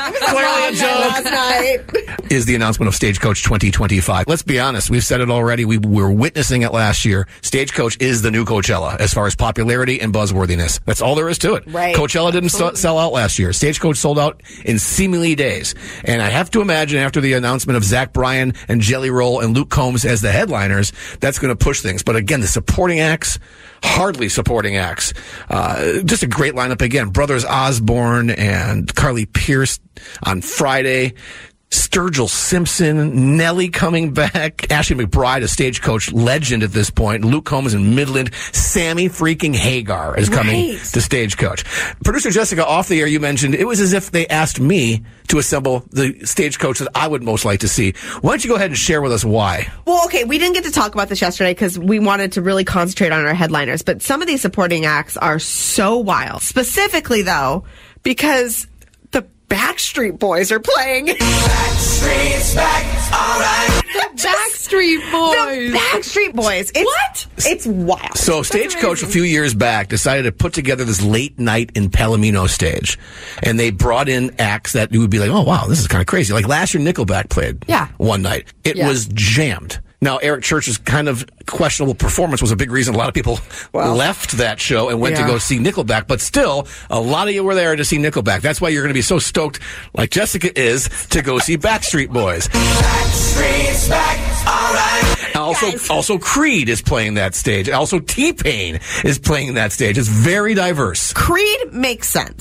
a joke. Last night. Is the announcement of Stagecoach twenty twenty-five. Let's be honest. We've said it already. We were witnessing it last year. Stagecoach is the new Coachella as far as popularity and buzzworthiness. That's all there is to it. Right. Coachella didn't so- sell out last year. Stagecoach sold out in seemingly days. And I have to imagine after the announcement of Zach Bryan and Jelly Roll and Luke Combs as the headliners, that's going to push things. But again, the supporting acts, hardly supporting acts. Uh, just a great lineup again. Brothers Osborne and Carly Pierce on Friday. Sturgill Simpson, Nelly coming back, Ashley McBride, a Stagecoach legend at this point, Luke Combs in Midland, Sammy freaking Hagar is coming Right. to Stagecoach. Producer Jessica, off the air, you mentioned it was as if they asked me to assemble the Stagecoach that I would most like to see. Why don't you go ahead and share with us why? Well, okay, we didn't get to talk about this yesterday because we wanted to really concentrate on our headliners, but some of these supporting acts are so wild. Specifically, though, because the Backstreet Boys are playing. Backstreet's back, all right. The Backstreet Boys. The Backstreet Boys. It's, What? It's wild. So Stagecoach a few years back decided to put together this late night in Palomino stage. And they brought in acts that you would be like, oh, wow, this is kind of crazy. Like last year, Nickelback played Yeah. one night. It Yeah. was jammed. Now, Eric Church's kind of questionable performance was a big reason a lot of people Well, left that show and went yeah. to go see Nickelback. But still, a lot of you were there to see Nickelback. That's why you're going to be so stoked, like Jessica is, to go see Backstreet Boys. Backstreet's back, all right. Also, also Creed is playing that stage. Also, T-Pain is playing that stage. It's very diverse. Creed makes sense.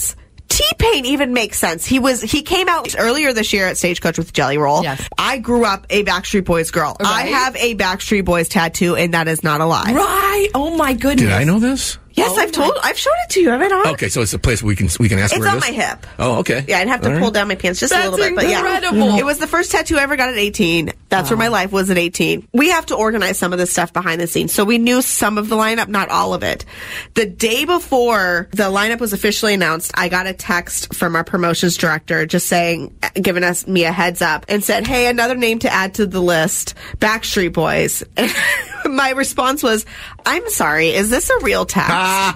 T-Pain even makes sense. He was he came out earlier this year at Stagecoach with Jelly Roll. Yes. I grew up a Backstreet Boys girl. Right. I have a Backstreet Boys tattoo, and that is not a lie. Right. Oh, my goodness. Did I know this? Yes, Oh I've told, my- I've shown it to you. Have I not? Okay, so it's a place we can we can ask It's where on it my is? hip. Oh, okay. Yeah, I'd have to All pull right. down my pants just That's a little bit. But yeah, incredible. it was the first tattoo I ever got at eighteen. That's where my life was at eighteen. We have to organize some of this stuff behind the scenes. So we knew some of the lineup, not all of it. The day before the lineup was officially announced, I got a text from our promotions director just saying, giving us me a heads up and said, hey, another name to add to the list, Backstreet Boys. And my response was, I'm sorry, is this a real text?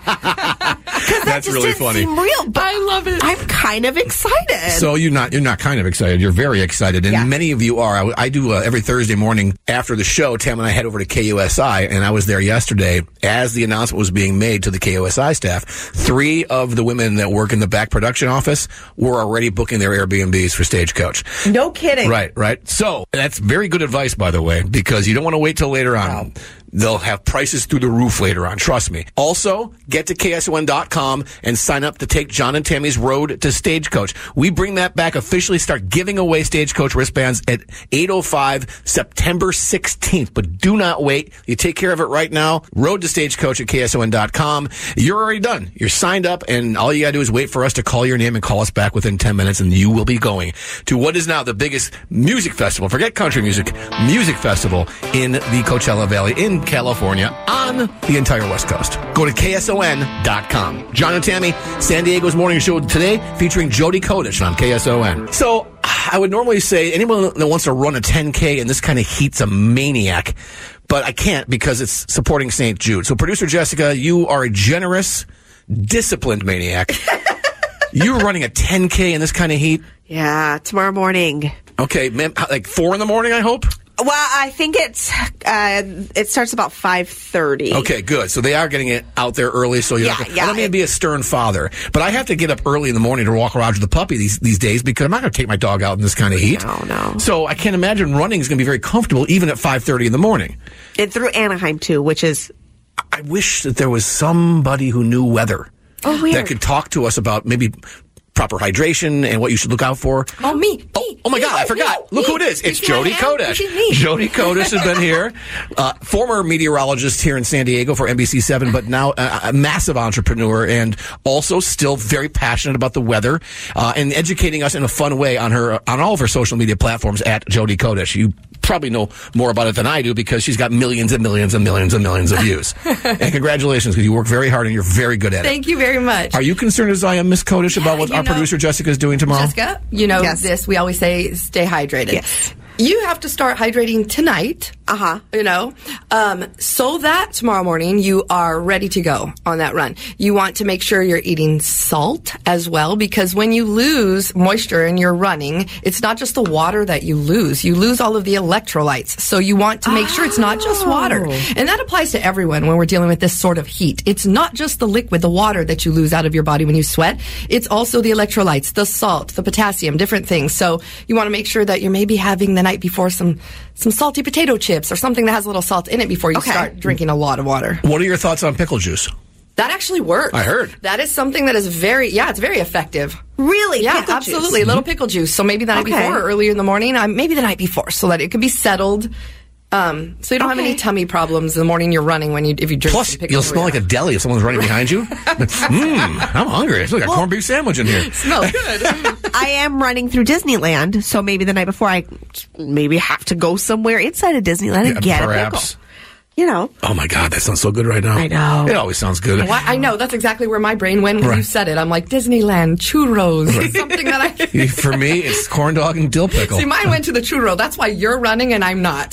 That That's just really didn't funny. seem real, but I love it. I'm kind of excited. So you're not you're not kind of excited. You're very excited, and Yeah. many of you are. I, I do uh, every Thursday morning after the show. Tam and I head over to K U S I, and I was there yesterday as the announcement was being made to the K U S I staff. Three of the women that work in the back production office were already booking their Airbnbs for Stagecoach. no kidding. Right, right. So that's very good advice, by the way, because you don't want to wait till later on. They'll have prices through the roof later on. Trust me. Also, get to K S O N dot com and sign up to take John and Tammy's Road to Stagecoach. We bring that back, officially start giving away Stagecoach wristbands at eight oh five September sixteenth. But do not wait. You take care of it right now. Road to Stagecoach at K S O N dot com. You're already done. You're signed up, and all you got to do is wait for us to call your name and call us back within ten minutes, and you will be going to what is now the biggest music festival. Forget country music. Music festival in the Coachella Valley in California on the entire West Coast. Go to K S O N dot com. John and Tammy, San Diego's morning show today featuring Jody Kodesh on K S O N. So I would normally say anyone that wants to run a ten K in this kind of heat's a maniac, but I can't because it's supporting Saint Jude. So producer Jessica, you are a generous, disciplined maniac. You're running a ten K in this kind of heat? Yeah, tomorrow morning. Okay, ma'am, like four in the morning, I hope? Well, I think it's uh, it starts about five thirty. Okay, good. So they are getting it out there early. So you Yeah, have to, yeah, I don't mean to it- be a stern father, but I have to get up early in the morning to walk around with the puppy these these days because I'm not going to take my dog out in this kind of heat. No, no. So I can't imagine running is going to be very comfortable even at five thirty in the morning. And through Anaheim too, which is I wish that there was somebody who knew weather oh weird. that could talk to us about maybe proper hydration and what you should look out for. Oh, me. Oh, me, oh my me, God, I forgot. me, Look me. who it is. You It's see my Jody hand? Kodesh. This is me. Jody Kodesh has been here. Uh, former meteorologist here in San Diego for N B C seven, but now a, a massive entrepreneur and also still very passionate about the weather uh, and educating us in a fun way on her on all of her social media platforms at Jody Kodesh. You probably know more about it than I do because she's got millions and millions and millions and millions of views. And congratulations because you work very hard and you're very good at it. Thank you very much. Are you concerned as I am, Miss Kodesh, about what you our know- producer Jessica is doing tomorrow? Jessica, you know Yes. this. We always say stay hydrated. Yes. You have to start hydrating tonight. Uh-huh. You know, um, so that tomorrow morning you are ready to go on that run. You want to make sure you're eating salt as well because when you lose moisture and you're running, it's not just the water that you lose. You lose all of the electrolytes. So you want to make sure it's not just water. And that applies to everyone when we're dealing with this sort of heat. It's not just the liquid, the water that you lose out of your body when you sweat. It's also the electrolytes, the salt, the potassium, different things. So you want to make sure that you're maybe having the night before some, some salty potato chips or something that has a little salt in it before you Okay. start drinking a lot of water. What are your thoughts on pickle juice? That actually works. I heard. That is something that is very, yeah, it's very effective. really Yeah, pickle juice. absolutely. A little pickle juice. So maybe the night Okay. before or earlier in the morning, um, maybe the night before so that it can be settled. Um, so you don't have Okay. any tummy problems in the morning you're running when you, if you drink Plus, some pickle you'll smell like a deli if someone's running behind you. Mmm, I'm hungry. It's like a corned beef sandwich in here. smells good. I am running through Disneyland, so maybe the night before I maybe have to go somewhere inside of Disneyland and Yeah, get perhaps. a pickle. You know. Oh my God, that sounds so good right now. I know. It always sounds good. Well, I know. That's exactly where my brain went when Right. you said it. I'm like, Disneyland, churros. It's something that I... For me, it's corn dog and dill pickle. See, mine went to the churro. That's why you're running and I'm not.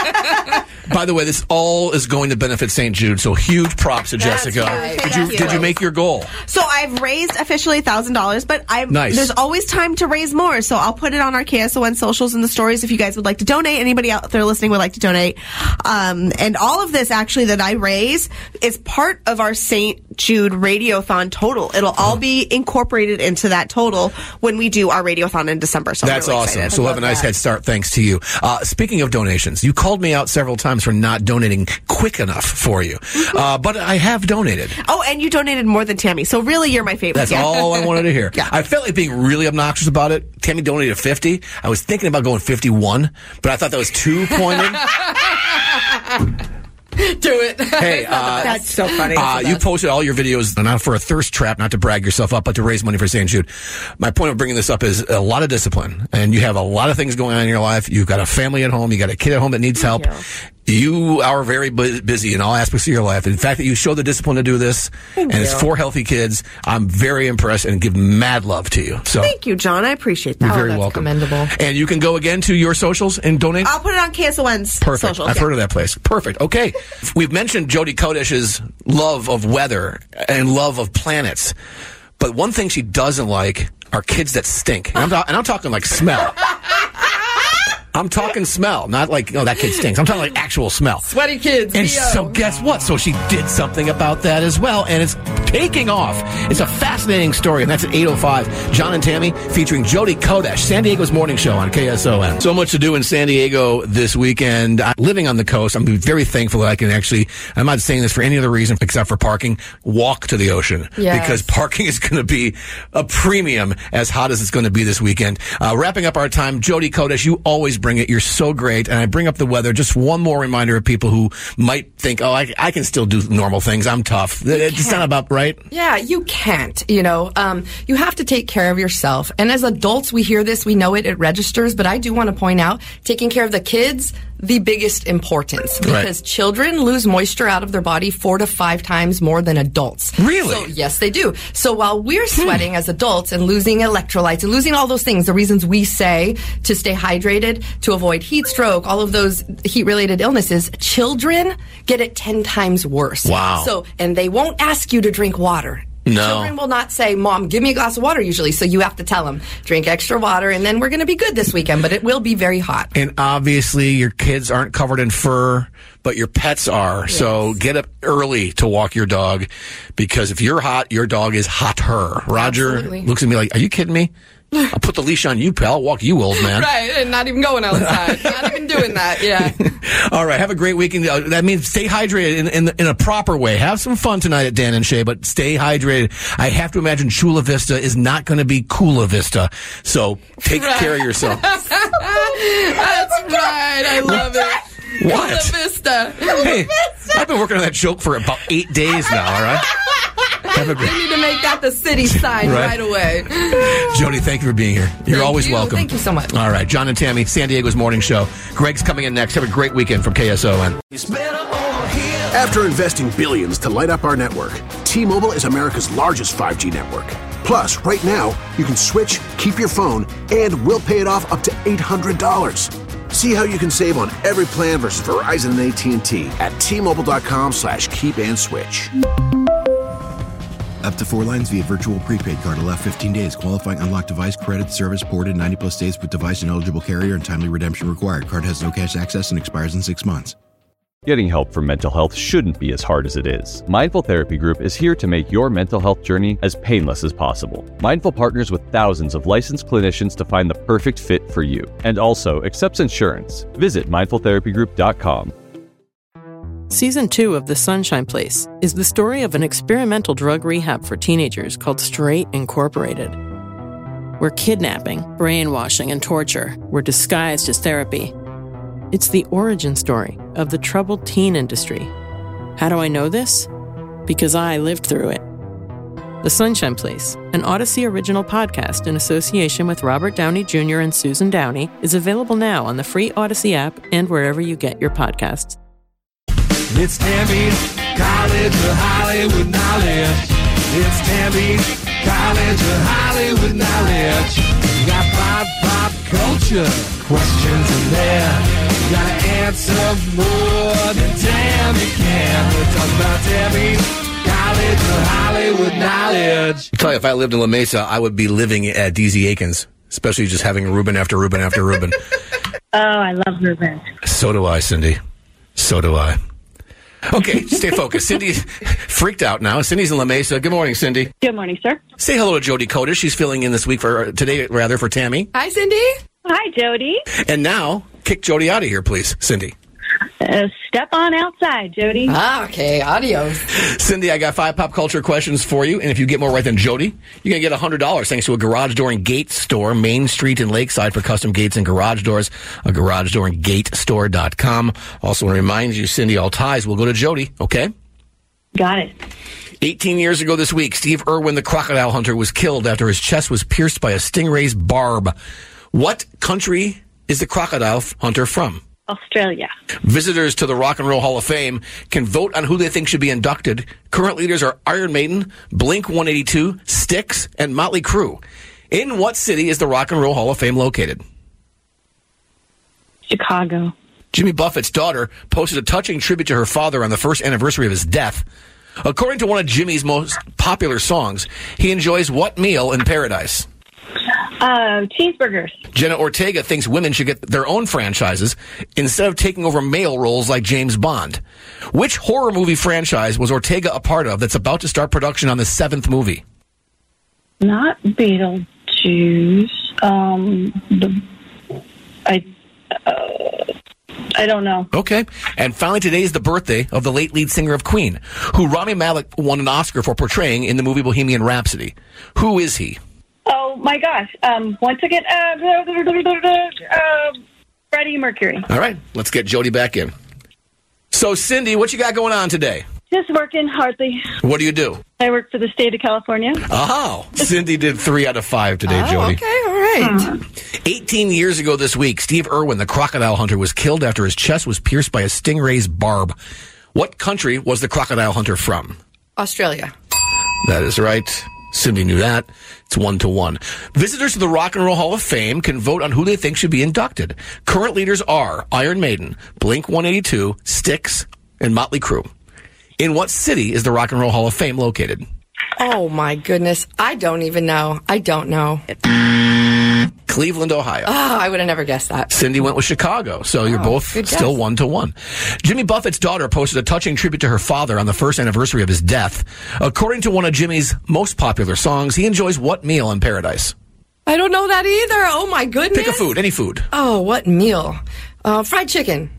By the way, this all is going to benefit Saint Jude, so huge props to That's Jessica. right. Did Thank you you. did you make your goal? So I've raised officially one thousand dollars, but I've, Nice. there's always time to raise more. So I'll put it on our K S O N socials and the stories if you guys would like to donate. Anybody out there listening would like to donate. Um, and all of this actually that I raise is part of our Saint Jude Radiothon total. It'll all be incorporated into that total when we do our Radiothon in December. So That's I'm really awesome. excited. So we'll have a nice head start thanks to you. Uh, speaking of donations, you called me out several times for not donating quick enough for you. Uh, but I have donated. Oh, and you donated more than Tammy. So really, you're my favorite. That's yeah. all I wanted to hear. Yeah. I felt like being really obnoxious about it. Tammy donated fifty. I was thinking about going fifty-one, but I thought that was too pointed. Do it. Hey, uh, That's so funny. Uh, you posted all your videos, not for a thirst trap, not to brag yourself up, but to raise money for Saint Jude. My point of bringing this up is a lot of discipline, and you have a lot of things going on in your life. You've got a family at home. You got a kid at home that needs help. you. You are very bu- busy in all aspects of your life. In fact, that you show the discipline to do this, Thank and it's you. for healthy kids. I'm very impressed and give mad love to you. So Thank you, John. I appreciate that. you're very that's welcome. commendable. And you can go again to your socials and donate. I'll put it on K S O N's Perfect. socials. I've yeah. heard of that place. Perfect. Okay. We've mentioned Jody Kodesh's love of weather and love of planets. But one thing she doesn't like are kids that stink. And I'm, and I'm talking like smell. I'm talking smell, not like, oh, that kid stinks. I'm talking like actual smell. Sweaty kids. And B O. so guess what? So she did something about that as well, and it's taking off. It's a fascinating story, and that's at eight oh five. John and Tammy featuring Jody Kodesh, San Diego's morning show on K S O N. So much to do in San Diego this weekend. I'm living on the coast. I'm very thankful that I can actually, I'm not saying this for any other reason except for parking, walk to the ocean. Yes. Because parking is going to be a premium as hot as it's going to be this weekend. Uh, wrapping up our time, Jody Kodesh, you always bring it. You're so great. And I bring up the weather. Just one more reminder of people who might think, oh, I, I can still do normal things. I'm tough. It's not about right. Yeah, you can't. You know, um, you have to take care of yourself. And as adults, we hear this, we know it, it registers. But I do want to point out, taking care of the kids, the biggest importance. Because Right. children lose moisture out of their body four to five times more than adults. Really? So, yes, they do. So while we're sweating as adults and losing electrolytes and losing all those things, the reasons we say to stay hydrated, to avoid heat stroke, all of those heat-related illnesses, children get it ten times worse. Wow. So, and they won't ask you to drink water. No. Children will not say, Mom, give me a glass of water usually. So you have to tell them, drink extra water, and then we're going to be good this weekend, but it will be very hot. And obviously, your kids aren't covered in fur, but your pets are. Yes. So get up early to walk your dog, because if you're hot, your dog is hotter. Roger Absolutely. looks at me like, are you kidding me? I'll put the leash on you, pal. I'll walk you, old man. Right, and not even going outside. Not even doing that, yeah. All right, have a great weekend. Uh, That means stay hydrated in, in, in a proper way. Have some fun tonight at Dan and Shay, but stay hydrated. I have to imagine Chula Vista is not going to be Coola Vista, so take Right. care of yourself. That's right. I love it. What? Coola Vista. Hey, I've been working on that joke for about eight days now, all right? Have a great... We need to make that the city sign Right. right, away. Jody, thank you for being here. You're Thank always you. welcome. Thank you so much. All right, John and Tammy, San Diego's morning show. Greg's coming in next. Have a great weekend from K S O N. After investing billions to light up our network, T-Mobile is America's largest five G network. Plus, right now, you can switch, keep your phone, and we'll pay it off up to eight hundred dollars. See how you can save on every plan versus Verizon and A T and T at T-Mobile.com slash keep and switch. Up to four lines via virtual prepaid card. Allow fifteen days. Qualifying unlocked device credit service ported ninety plus days with device and eligible carrier and timely redemption required. Card has no cash access and expires in six months. Getting help for mental health shouldn't be as hard as it is. Mindful Therapy Group is here to make your mental health journey as painless as possible. Mindful partners with thousands of licensed clinicians to find the perfect fit for you, and also accepts insurance. Visit mindful therapy group dot com. Season two of The Sunshine Place is the story of an experimental drug rehab for teenagers called Straight Incorporated, where kidnapping, brainwashing, and torture were disguised as therapy. It's the origin story of the troubled teen industry. How do I know this? Because I lived through it. The Sunshine Place, an Odyssey original podcast in association with Robert Downey Junior and Susan Downey, is available now on the free Odyssey app and wherever you get your podcasts. It's Tammy's College of Hollywood Knowledge. It's Tammy's College of Hollywood Knowledge. You got pop, pop culture questions in there. You gotta answer more than Tammy can. We're talking about Tammy's College of Hollywood Knowledge. I tell you, if I lived in La Mesa, I would be living at D Z Aikens, especially just having Reuben after Reuben after Reuben. Oh, I love Reuben. So do I, Cindy. So do I. Okay, stay focused. Cindy's freaked out now. Cindy's in La Mesa. Good morning, Cindy. Good morning, sir. Say hello to Jody Kodesh. She's filling in this week for today, rather, for Tammy. Hi, Cindy. Hi, Jody. And now, kick Jody out of here, please, Cindy. Uh, step on outside, Jody. Ah, okay, adios. Cindy, I got five pop culture questions for you, and if you get more right than Jody, you're going to get one hundred dollars thanks to a garage door and gate store, Main Street and Lakeside, for custom gates and garage doors, a garage door and gate store dot com. Also want to remind you, Cindy, all ties will go to Jody, okay? Got it. eighteen years ago this week, Steve Irwin, the crocodile hunter, was killed after his chest was pierced by a stingray's barb. What country is the crocodile hunter from? Australia. Visitors to the Rock and Roll Hall of Fame can vote on who they think should be inducted. Current leaders are Iron Maiden, Blink one eighty-two, Styx, and Motley Crue. In what city is the Rock and Roll Hall of Fame located? Chicago. Jimmy Buffett's daughter posted a touching tribute to her father on the first anniversary of his death. According to one of Jimmy's most popular songs, he enjoys what meal in paradise? Uh, cheeseburgers. Jenna Ortega thinks women should get their own franchises instead of taking over male roles like James Bond. Which horror movie franchise was Ortega a part of that's about to start production on the seventh movie? Not Beetlejuice. Um, the, I, uh, I don't know. Okay. And finally, today is the birthday of the late lead singer of Queen, who Rami Malek won an Oscar for portraying in the movie Bohemian Rhapsody. Who is he? Oh, my gosh. Um, once again, uh, uh, Freddie Mercury. All right. Let's get Jody back in. So, Cindy, what you got going on today? Just working hardly. What do you do? I work for the state of California. Oh, Cindy did three out of five today, Oh, Jody. okay, all right. Uh, eighteen years ago this week, Steve Irwin, the crocodile hunter, was killed after his chest was pierced by a stingray's barb. What country was the crocodile hunter from? Australia. That is right. Cindy knew that. It's one to one. Visitors to the Rock and Roll Hall of Fame can vote on who they think should be inducted. Current leaders are Iron Maiden, Blink one eighty-two, Styx, and Motley Crue. In what city is the Rock and Roll Hall of Fame located? Oh, my goodness. I don't even know. I don't know. Cleveland, Ohio. Oh, I would have never guessed that. Cindy went with Chicago, so you're Oh, both good still guess. one to one. Jimmy Buffett's daughter posted a touching tribute to her father on the first anniversary of his death. According to one of Jimmy's most popular songs, he enjoys what meal in paradise? I don't know that either. Oh, my goodness. Pick a food, any food. Oh, what meal? Uh, fried chicken.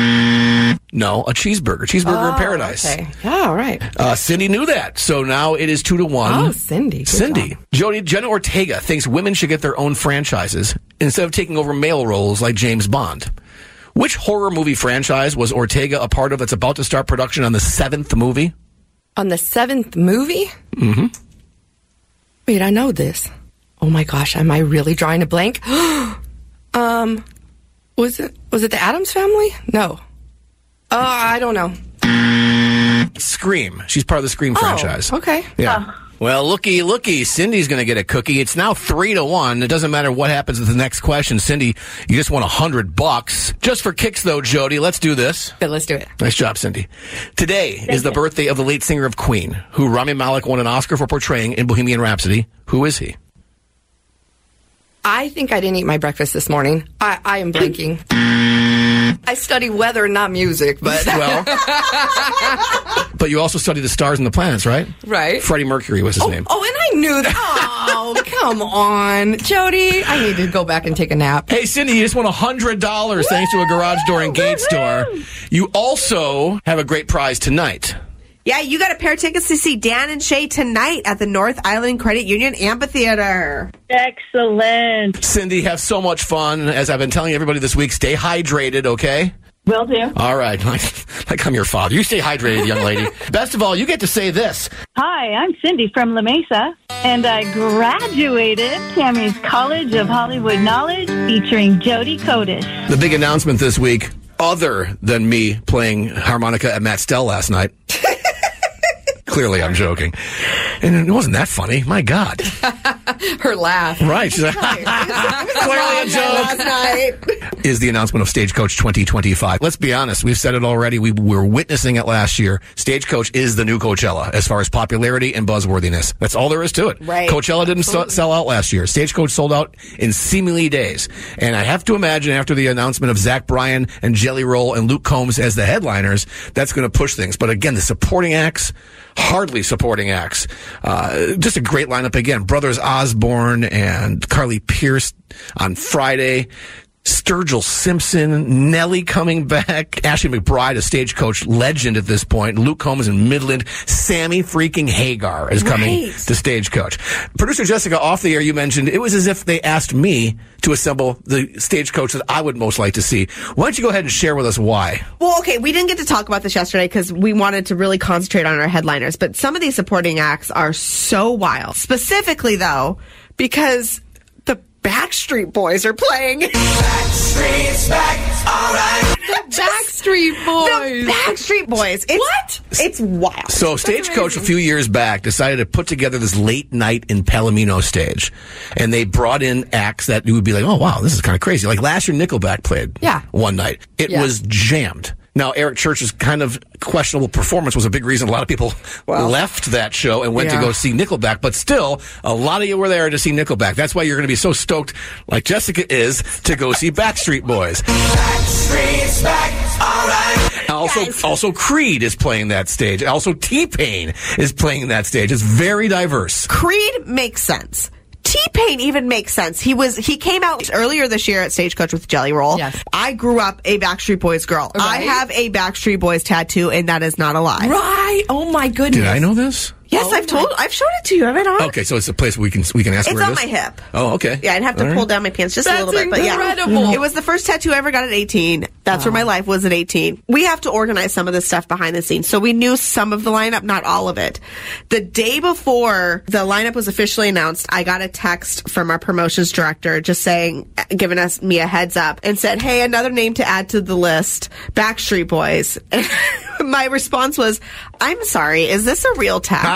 No, a cheeseburger. Cheeseburger in Oh, paradise. Okay. Yeah, all right. Uh, Cindy knew that, so now it is two to one. Oh, Cindy. Good Cindy. job. Jody, Jenna Ortega thinks women should get their own franchises instead of taking over male roles like James Bond. Which horror movie franchise was Ortega a part of that's about to start production on the seventh movie? On the seventh movie? Mm-hmm. Wait, I know this. Oh, my gosh. Am I really drawing a blank? um, was it, was it the Addams Family? No. Oh, I don't know. Scream. She's part of the Scream Oh, franchise. okay. Yeah. Well, looky, looky. Cindy's going to get a cookie. It's now three to one. It doesn't matter what happens with the next question. Cindy, you just won a hundred bucks. Just for kicks, though, Jody. Let's do this. Good, let's do it. Nice job, Cindy. Today is the birthday of the late singer of Queen, who Rami Malek won an Oscar for portraying in Bohemian Rhapsody. Who is he? I think I didn't eat my breakfast this morning. I, I am blanking. I study weather, not music, but... Well, but you also study the stars and the planets, right? Right. Freddie Mercury was his oh, name. oh, and I knew that. Oh, come on. Jody, I need to go back and take a nap. Hey, Cindy, you just won one hundred dollars thanks to a garage door and gate store. You also have a great prize tonight. Yeah, you got a pair of tickets to see Dan and Shay tonight at the North Island Credit Union Amphitheater. Excellent. Cindy, have so much fun. As I've been telling everybody this week, stay hydrated, okay? Will do. All right. Like, like I'm your father. You stay hydrated, young lady. Best of all, you get to say this. Hi, I'm Cindy from La Mesa, and I graduated Tammy's College of Hollywood Knowledge featuring Jody Kodesh. The big announcement this week, other than me playing harmonica at Matt Stell last night. Clearly, I'm joking. And it wasn't that funny. My God. Her laugh. Right. She's like, clearly a joke. Last night. Is the announcement of Stagecoach twenty twenty-five. Let's be honest. We've said it already. We were witnessing it last year. Stagecoach is the new Coachella as far as popularity and buzzworthiness. That's all there is to it. Right. Coachella didn't so- sell out last year. Stagecoach sold out in seemingly days. And I have to imagine after the announcement of Zach Bryan and Jelly Roll and Luke Combs as the headliners, that's going to push things. But again, the supporting acts, hardly supporting acts. Uh, just a great lineup again. Brothers Osborne and Carly Pierce on Friday. Sturgill Simpson, Nelly coming back, Ashley McBride, a Stagecoach legend at this point, Luke Combs in Midland, Sammy freaking Hagar is coming Right. to Stagecoach. Producer Jessica, off the air, you mentioned it was as if they asked me to assemble the Stagecoach that I would most like to see. Why don't you go ahead and share with us why? Well, okay, we didn't get to talk about this yesterday because we wanted to really concentrate on our headliners, but some of these supporting acts are so wild. Specifically, though, because the Backstreet Boys are playing. Backstreet's back, alright. The Backstreet Boys. The Backstreet Boys. It's, What? It's wild. So Stagecoach a few years back decided to put together this late night in Palomino stage. And they brought in acts that you would be like, oh, wow, this is kind of crazy. Like last year, Nickelback played Yeah. one night. It Yeah. was jammed. Now, Eric Church's kind of questionable performance was a big reason a lot of people Well, left that show and went yeah. to go see Nickelback. But still, a lot of you were there to see Nickelback. That's why you're going to be so stoked, like Jessica is, to go see Backstreet Boys. Backstreet's back, alright. Also, also Creed is playing that stage. Also, T-Pain is playing that stage. It's very diverse. Creed makes sense. T-Pain even makes sense. He was he came out earlier this year at Stagecoach with Jelly Roll. Yes. I grew up a Backstreet Boys girl. I Right. have a Backstreet Boys tattoo, and that is not a lie. Right. Oh, my goodness. Did I know this? Yes, Oh I've told. my- I've showed it to you. Have I not? Okay, so it's a place we can we can ask It's where it on is? my hip. Oh, okay. Yeah, I'd have to All right. pull down my pants just That's a little bit, but yeah, incredible. it was the first tattoo I ever got at eighteen. That's where my life was at eighteen. We have to organize some of this stuff behind the scenes, so we knew some of the lineup, not all of it. The day before the lineup was officially announced, I got a text from our promotions director just saying, giving us me a heads up, and said, "Hey, another name to add to the list: Backstreet Boys." And my response was, "I'm sorry, is this a real text?"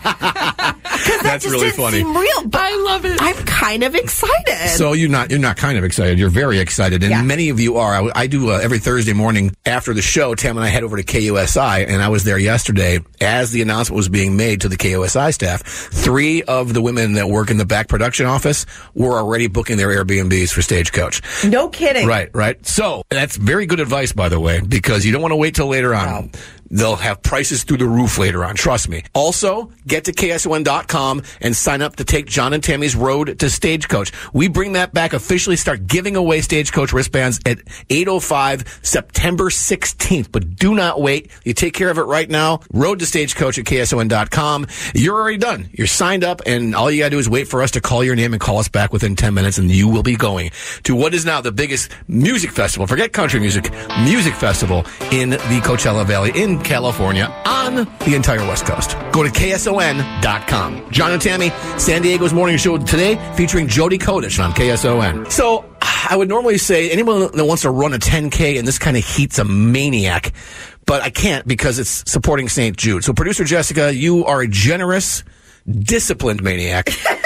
Because that That's just really didn't funny. seem real. But I love it. I'm kind of excited. So you're not you're not kind of excited. You're very excited, and Yeah. many of you are. I, I do uh, every Thursday morning after the show. Tam and I head over to K U S I, and I was there yesterday as the announcement was being made to the K U S I staff. Three of the women that work in the back production office were already booking their Airbnbs for Stagecoach. no kidding. Right, right. So that's very good advice, by the way, because you don't want to wait till later on. They'll have prices through the roof later on. Trust me. Also, get to K S O N dot com and sign up to take John and Tammy's Road to Stagecoach. We bring that back, officially start giving away Stagecoach wristbands at eight oh five September sixteenth. But do not wait. You take care of it right now. Road to Stagecoach at K S O N dot com. You're already done. You're signed up, and all you got to do is wait for us to call your name and call us back within ten minutes, and you will be going to what is now the biggest music festival. Forget country music. Music festival in the Coachella Valley in California on the entire West Coast. Go to K S O N dot com. John and Tammy, San Diego's morning show today featuring Jody Kodesh on K S O N. So I would normally say anyone that wants to run a ten K in this kind of heat's a maniac, but I can't because it's supporting Saint Jude. So producer Jessica, you are a generous, disciplined maniac.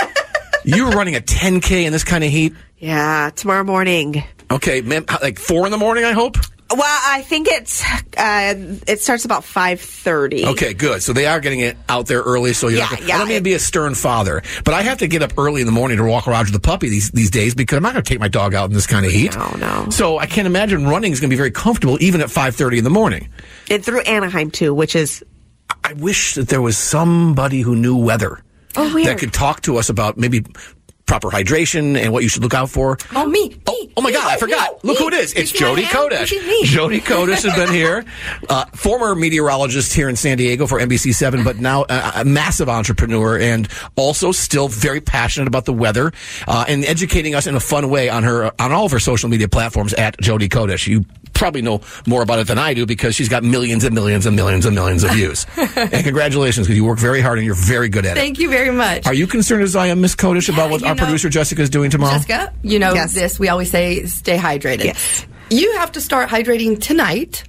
You're running a ten K in this kind of heat? Yeah, tomorrow morning. Okay, ma'am, like four in the morning, I hope? Well, I think it's uh, it starts about five thirty. Okay, good. So they are getting it out there early. So you're Yeah, not gonna, yeah. I don't mean to be a stern father, but I have to get up early in the morning to walk around with the puppy these these days because I'm not going to take my dog out in this kind of heat. No, no. So I can't imagine running is going to be very comfortable even at five thirty in the morning. And through Anaheim too, which is I wish that there was somebody who knew weather oh weird. that could talk to us about maybe proper hydration and what you should look out for. Oh, me. me Oh, oh my me, God, I forgot. me, Look me. who it is. It's You see my Jody hand? Kodesh. This is me. Jody Kodesh has been here. Uh, former meteorologist here in San Diego for N B C seven, but now a, a massive entrepreneur and also still very passionate about the weather uh, and educating us in a fun way on her on all of her social media platforms at Jody Kodesh. You probably know more about it than I do because she's got millions and millions and millions and millions of views. And congratulations because you work very hard and you're very good at it. Thank you very much. Are you concerned as I am, Miss Kodesh, about what You our know- producer Jessica is doing tomorrow? Jessica, you know Yes. this. We always say stay hydrated. Yes. You have to start hydrating tonight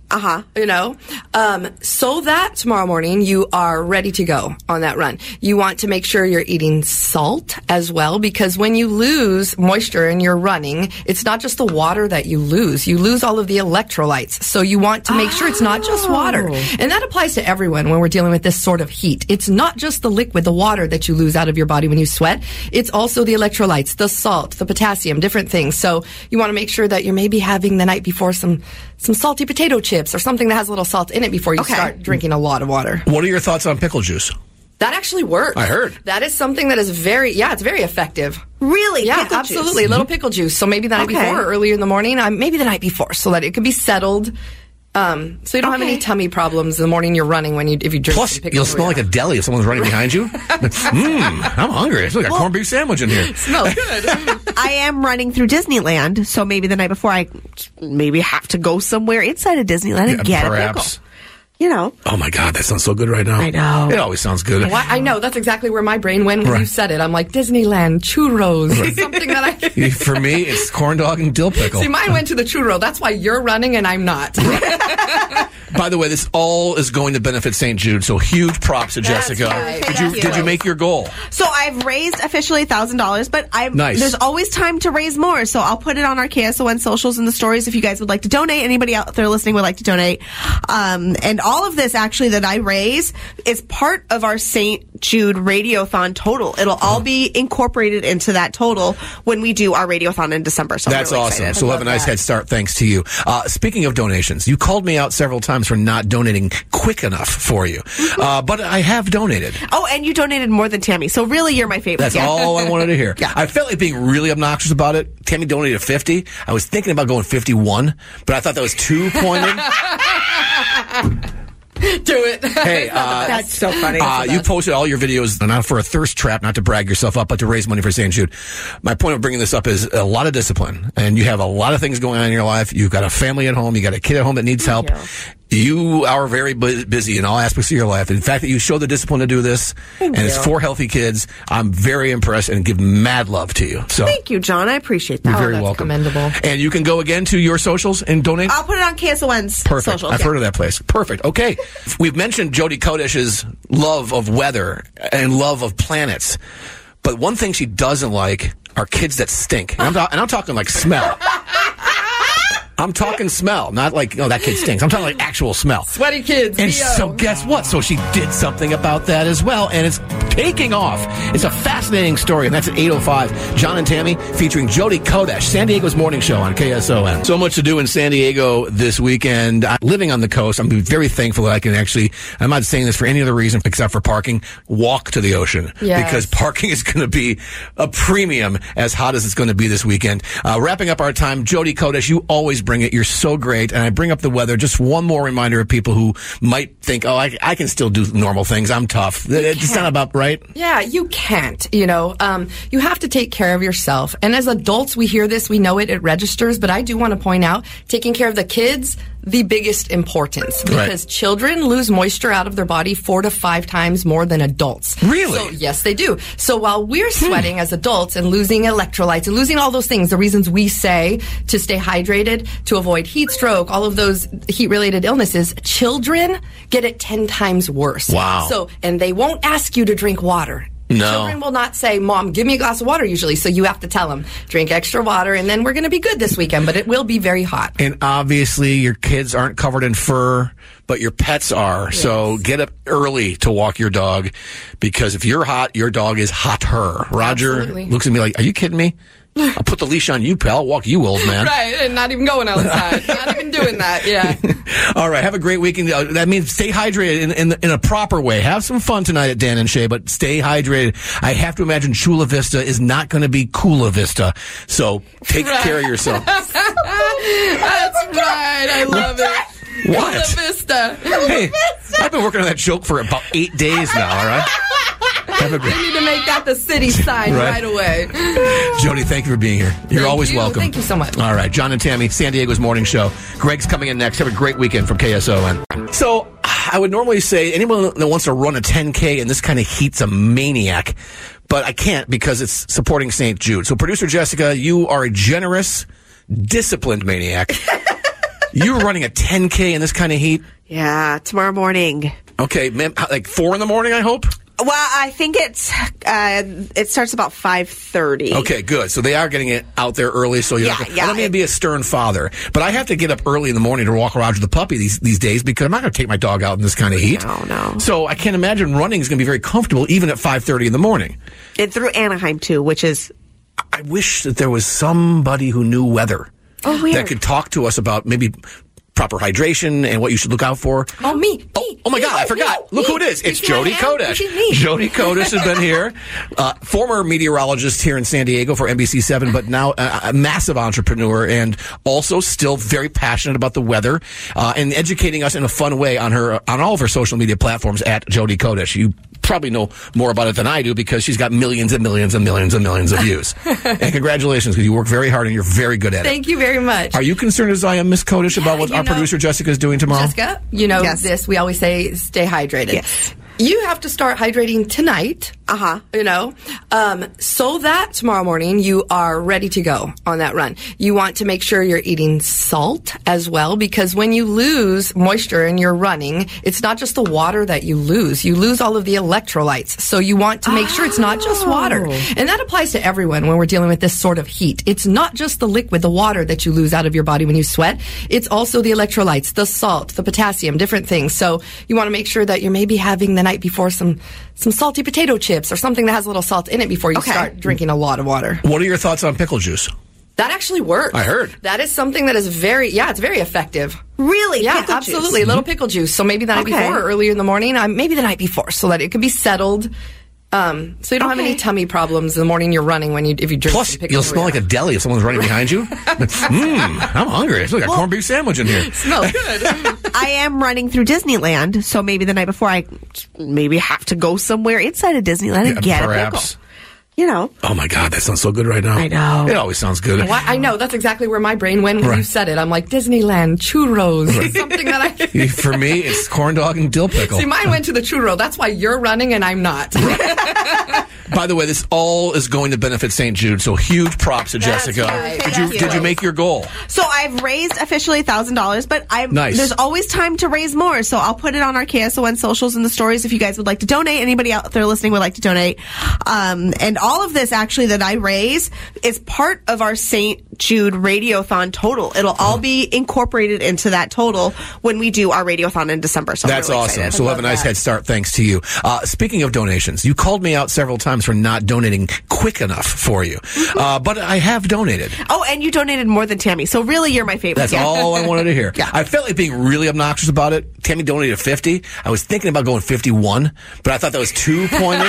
Uh-huh. You know, um, so that tomorrow morning you are ready to go on that run. You want to make sure you're eating salt as well, because when you lose moisture and you're running, it's not just the water that you lose. You lose all of the electrolytes. So you want to make oh. sure it's not just water. And that applies to everyone when we're dealing with this sort of heat. It's not just the liquid, the water that you lose out of your body when you sweat. It's also the electrolytes, the salt, the potassium, different things. So you want to make sure that you're maybe having the night before some some salty potato chips or something that has a little salt in it before you okay. start drinking a lot of water. What are your thoughts on pickle juice? That actually works. I heard. That is something that is very, yeah, it's very effective. Really? Yeah, pickle absolutely. Juice? A little pickle juice. So maybe the night okay. before or earlier in the morning, um, maybe the night before, so that it can be settled. Um, so you don't okay. have any tummy problems in the morning you're running when you if you drink. Plus, you'll smell like a deli if someone's running behind you. Mmm, I'm hungry. It's like a well, corned beef sandwich in here. Smells good. I am running through Disneyland, so maybe the night before I maybe have to go somewhere inside of Disneyland and yeah, get perhaps. a pickle. You know. Oh my God, that sounds so good right now. I know. It always sounds good. Well, I know. That's exactly where my brain went when right. you said it. I'm like, Disneyland, churros. Right. Something that I... For me, it's corn dog and dill pickle. See, mine went to the churro. That's why you're running and I'm not. By the way, this all is going to benefit Saint Jude, so huge props to That's Jessica. right. Did you, did you make your goal? So I've raised officially one thousand dollars, but I'm, nice. there's always time to raise more, so I'll put it on our K S O N socials and the stories if you guys would like to donate. Anybody out there listening would like to donate. Um, and all of this actually that I raise is part of our Saint Jude Radiothon total. It'll all be incorporated into that total when we do our Radiothon in December. So That's I'm really awesome. excited. So we'll have a nice that. head start thanks to you. Uh, speaking of donations, you called me out several times for not donating quick enough for you. Uh, but I have donated. Oh, and you donated more than Tammy. So really, you're my favorite. That's yeah. all I wanted to hear. Yeah. I felt like being really obnoxious about it. Tammy donated fifty. I was thinking about going fifty-one, but I thought that was too pointed. Do it. Hey, uh, that's so funny. Uh, you posted all your videos, not for a thirst trap, not to brag yourself up, but to raise money for Saint Jude. My point of bringing this up is a lot of discipline, and you have a lot of things going on in your life. You've got a family at home. You got a kid at home that needs Thank help. you. You are very bu- busy in all aspects of your life. In fact, that you show the discipline to do this, Thank and you. it's for healthy kids. I'm very impressed and give mad love to you. So Thank you, John. I appreciate that. you're very that's welcome. commendable. And you can go again to your socials and donate. I'll put it on K S O N's Perfect. socials. I've yeah. heard of that place. Perfect. Okay. We've mentioned Jody Kodesh's love of weather and love of planets. But one thing she doesn't like are kids that stink. And I'm, ta- and I'm talking like smell. I'm talking smell, not like, oh, that kid stinks. I'm talking like actual smell. Sweaty kids. And B O. so guess what? So she did something about that as well, and it's taking off. It's a fascinating story, and that's at eight oh five. John and Tammy featuring Jody Kodesh, San Diego's morning show on K S O N. So much to do in San Diego this weekend. I'm living on the coast. I'm very thankful that I can actually, I'm not saying this for any other reason except for parking, walk to the ocean. Yes. Because parking is going to be a premium as hot as it's going to be this weekend. Uh, wrapping up our time, Jody Kodesh, you always bring it. You're so great. And I bring up the weather. Just one more reminder of people who might think, oh, I, I can still do normal things. I'm tough. You it's can't. not about right. Yeah, you can't. You know, um, you have to take care of yourself. And as adults, we hear this, we know it, it registers. But I do want to point out, taking care of the kids, the biggest importance, because Right. children lose moisture out of their body four to five times more than adults. Really? So, yes, they do. So while we're sweating as adults and losing electrolytes and losing all those things, the reasons we say to stay hydrated, to avoid heat stroke, all of those heat-related illnesses, children get it ten times worse. Wow. So, and they won't ask you to drink water. No. Children will not say, Mom, give me a glass of water usually. So you have to tell them, drink extra water, and then we're going to be good this weekend, but it will be very hot. And obviously, your kids aren't covered in fur, but your pets are. Yes. So get up early to walk your dog, because if you're hot, your dog is hotter. Roger Absolutely. looks at me like, are you kidding me? I'll put the leash on you, pal. I'll walk you, old man. Right, and not even going outside. Not even doing that, yeah. All right, have a great weekend. Uh, That means stay hydrated in, in, in a proper way. Have some fun tonight at Dan and Shay, but stay hydrated. I have to imagine Chula Vista is not going to be Coola Vista, so take Right. care of yourself. That's right. I love it. What? Coola Vista. Hey, I've been working on that joke for about eight days now, all right? Have a We great... need to make that the city sign Right. right, away. Jody, thank you for being here. You're Thank always you. welcome. Thank you so much. All right, John and Tammy, San Diego's morning show. Greg's coming in next. Have a great weekend from K S O N. So, I would normally say anyone that wants to run a ten K in this kind of heat's a maniac, but I can't because it's supporting Saint Jude. So, producer Jessica, you are a generous, disciplined maniac. You were running a ten K in this kind of heat? Yeah, tomorrow morning. Okay, ma'am, like four in the morning, I hope? Well, I think it's uh, it starts about five thirty. Okay, good. So they are getting it out there early. So you're Yeah, not, yeah. I don't mean to be a stern father, but I have to get up early in the morning to walk around with the puppy these these days because I'm not going to take my dog out in this kind of heat. No, no. So I can't imagine running is going to be very comfortable even at five thirty in the morning. And through Anaheim, too, which is... I wish that there was somebody who knew weather Oh, weird. that could talk to us about maybe proper hydration and what you should look out for. Oh, me. me Oh, oh my God, I forgot. Me, Look me. who it is. It's You see Jody my hand? Kodesh. You see me. Jody Kodesh has been here. Uh, former meteorologist here in San Diego for N B C seven, but now a, a massive entrepreneur and also still very passionate about the weather uh, and educating us in a fun way on her on all of her social media platforms at Jody Kodesh. You probably know more about it than I do because she's got millions and millions and millions and millions of views. And congratulations, because you work very hard and you're very good at it. Thank you very much. Are you concerned as I am, Miss Kodesh, about what you our know- producer Jessica is doing tomorrow? Jessica, you know Yes. this. We always say stay hydrated. Yes. You have to start hydrating tonight. Uh-huh. You know, um, so that tomorrow morning you are ready to go on that run. You want to make sure you're eating salt as well, because when you lose moisture and you're running, it's not just the water that you lose. You lose all of the electrolytes. So you want to make sure it's not just water. And that applies to everyone when we're dealing with this sort of heat. It's not just the liquid, the water that you lose out of your body when you sweat. It's also the electrolytes, the salt, the potassium, different things. So you want to make sure that you're maybe having the night before some some salty potato chips or something that has a little salt in it before you Okay. start drinking a lot of water. What are your thoughts on pickle juice? That actually works. I heard. That is something that is very, yeah, it's very effective. Really? Yeah, Pickle juice? absolutely. A little pickle juice. So maybe the night Okay. before or earlier in the morning, um, maybe the night before, so that it can be settled. Um, so you don't have Okay. any tummy problems in the morning you're running when you if you drink Plus, some pickle you'll juice. smell like a deli if someone's running behind you. Mmm, I'm hungry. It's like a corned beef sandwich in here. Smells good. I am running through Disneyland, so maybe the night before I maybe have to go somewhere inside of Disneyland and Yeah, get a perhaps. pickle. You know. Oh my God, that sounds so good right now. I know. It always sounds good. Well, I know that's exactly where my brain went when Right. you said it. I'm like Disneyland churros, something that I. For me, it's corn dog and dill pickle. See, mine went to the churro. That's why you're running and I'm not. By the way, this all is going to benefit Saint Jude, so huge props to That's Jessica. right. Did you Thank did you you. make your goal? So I've raised officially one thousand dollars, but I'm, Nice. there's always time to raise more. So I'll put it on our K S O N socials and the stories if you guys would like to donate. Anybody out there listening would like to donate. Um, and all of this actually that I raise is part of our Saint Jude Radiothon total. It'll all be incorporated into that total when we do our Radiothon in December. So I'm That's really awesome. excited. So we'll have a nice head start thanks to you. Uh, speaking of donations, you called me out several times for not donating quick enough for you. Uh, but I have donated. Oh, and you donated more than Tammy. So really, you're my favorite. That's Yeah. all I wanted to hear. Yeah. I felt like being really obnoxious about it. Tammy donated fifty. I was thinking about going fifty-one, but I thought that was too pointed.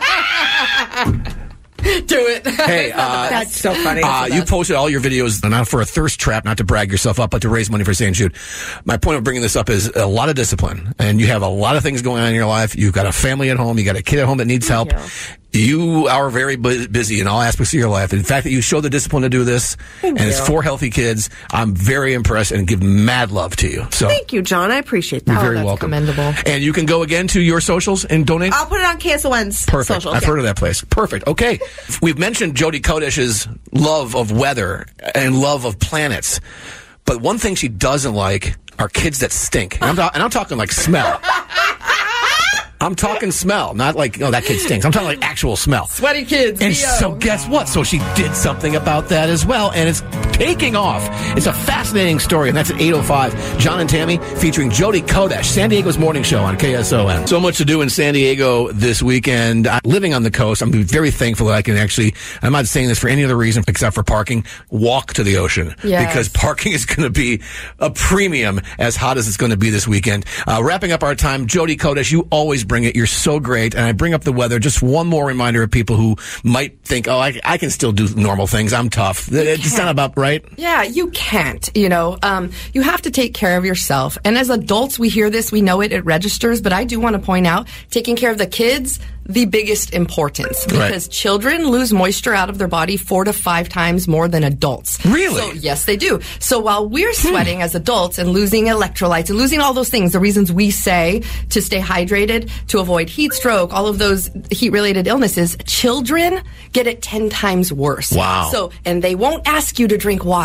Do it. Hey, uh, That's so funny. Uh, you posted all your videos, not for a thirst trap, not to brag yourself up, but to raise money for Saint Jude. My point of bringing this up is a lot of discipline, and you have a lot of things going on in your life. You've got a family at home. You got a kid at home that needs help. You are very bu- busy in all aspects of your life. In fact, that you show the discipline to do this, and it's for healthy kids. I'm very impressed and give mad love to you. So Thank you, John. I appreciate that. you're very that's welcome. commendable. And you can go again to your socials and donate. I'll put it on K S O N's Perfect. socials. I've yeah. heard of that place. Perfect. Okay. We've mentioned Jody Kodesh's love of weather and love of planets. But one thing she doesn't like are kids that stink. And I'm, ta- and I'm talking like smell. I'm talking smell, not like, oh, that kid stinks. I'm talking like actual smell. Sweaty kids. And B O. so guess what? So she did something about that as well, and it's taking off. It's a fascinating story, and that's at eight oh five. John and Tammy featuring Jody Kodesh, San Diego's morning show on K S O N. So much to do in San Diego this weekend. I'm living on the coast. I'm very thankful that I can actually, I'm not saying this for any other reason except for parking, walk to the ocean. Yes. Because parking is going to be a premium as hot as it's going to be this weekend. Uh, wrapping up our time, Jody Kodesh, you always bring it. You're so great. And I bring up the weather. Just one more reminder of people who might think, oh, I, I can still do normal things. I'm tough. It's not about right. Yeah, you can't. You know, um, you have to take care of yourself. And as adults, we hear this, we know it, it registers. But I do want to point out, taking care of the kids, the biggest importance, because Right. children lose moisture out of their body four to five times more than adults. Really? So, yes, they do. So while we're sweating as adults and losing electrolytes and losing all those things, the reasons we say to stay hydrated, to avoid heat stroke, all of those heat-related illnesses, children get it ten times worse. Wow. So, and they won't ask you to drink water.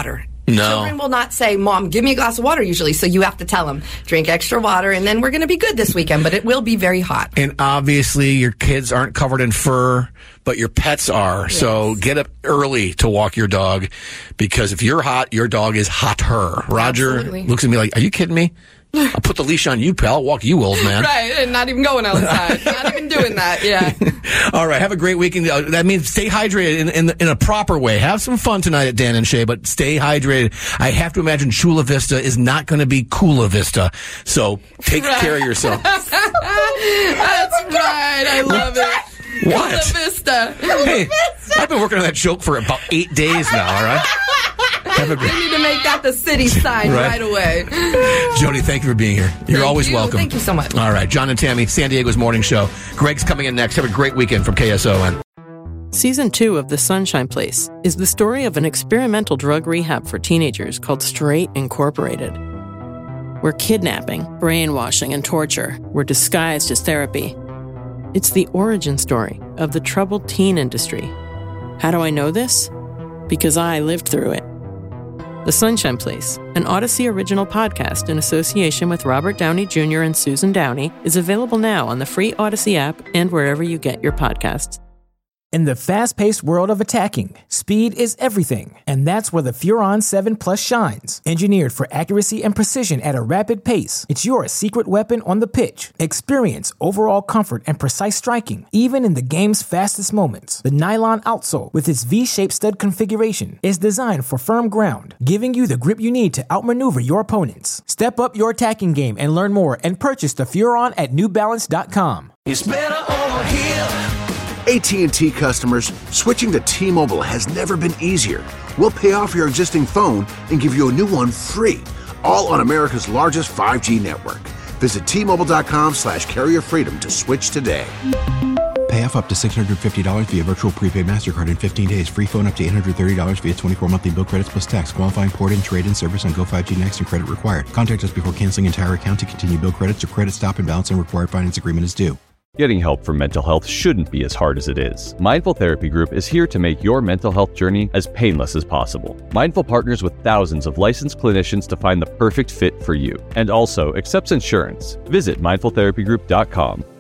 No. Children will not say, Mom, give me a glass of water usually. So you have to tell them, drink extra water, and then we're going to be good this weekend. But it will be very hot. And obviously your kids aren't covered in fur, but your pets are. Yes. So get up early to walk your dog, because if you're hot, your dog is hotter. Roger Absolutely. Looks at me like, are you kidding me? I'll put the leash on you, pal. I'll walk you, old man. Right, and not even going outside. Not even doing that, yeah. All right, have a great weekend. That means stay hydrated in, in, in a proper way. Have some fun tonight at Dan and Shay, but stay hydrated. I have to imagine Chula Vista is not going to be Coola Vista, so take right. care of yourself. That's right. I love it. What? Coola Vista. Hey, I've been working on that joke for about eight days now, all right? Have a great... We need to make that the city sign right, right away. Jody, thank you for being here. You're thank always you. welcome. Thank you so much. All right, John and Tammy, San Diego's Morning Show. Greg's coming in next. Have a great weekend from K S O N. Season two of The Sunshine Place is the story of an experimental drug rehab for teenagers called Straight Incorporated, where kidnapping, brainwashing, and torture were disguised as therapy. It's the origin story of the troubled teen industry. How do I know this? Because I lived through it. The Sunshine Place, an Odyssey original podcast in association with Robert Downey Junior and Susan Downey, is available now on the free Odyssey app and wherever you get your podcasts. In the fast-paced world of attacking, speed is everything, and that's where the Furon seven Plus shines. Engineered for accuracy and precision at a rapid pace, it's your secret weapon on the pitch. Experience overall comfort and precise striking, even in the game's fastest moments. The nylon outsole, with its V-shaped stud configuration, is designed for firm ground, giving you the grip you need to outmaneuver your opponents. Step up your attacking game and learn more, and purchase the Furon at new balance dot com. It's better over here. A T and T customers, switching to T-Mobile has never been easier. We'll pay off your existing phone and give you a new one free, all on America's largest five G network. Visit T Mobile dot com slash carrier freedom to switch today. Pay off up to six hundred fifty dollars via virtual prepaid MasterCard in fifteen days. Free phone up to eight hundred thirty dollars via twenty-four monthly bill credits plus tax. Qualifying port-in, trade-in service on Go five G Next and credit required. Contact us before canceling entire account to continue bill credits or credit stop and balance and required finance agreement is due. Getting help for mental health shouldn't be as hard as it is. Mindful Therapy Group is here to make your mental health journey as painless as possible. Mindful partners with thousands of licensed clinicians to find the perfect fit for you, and also accepts insurance. Visit mindful therapy group dot com.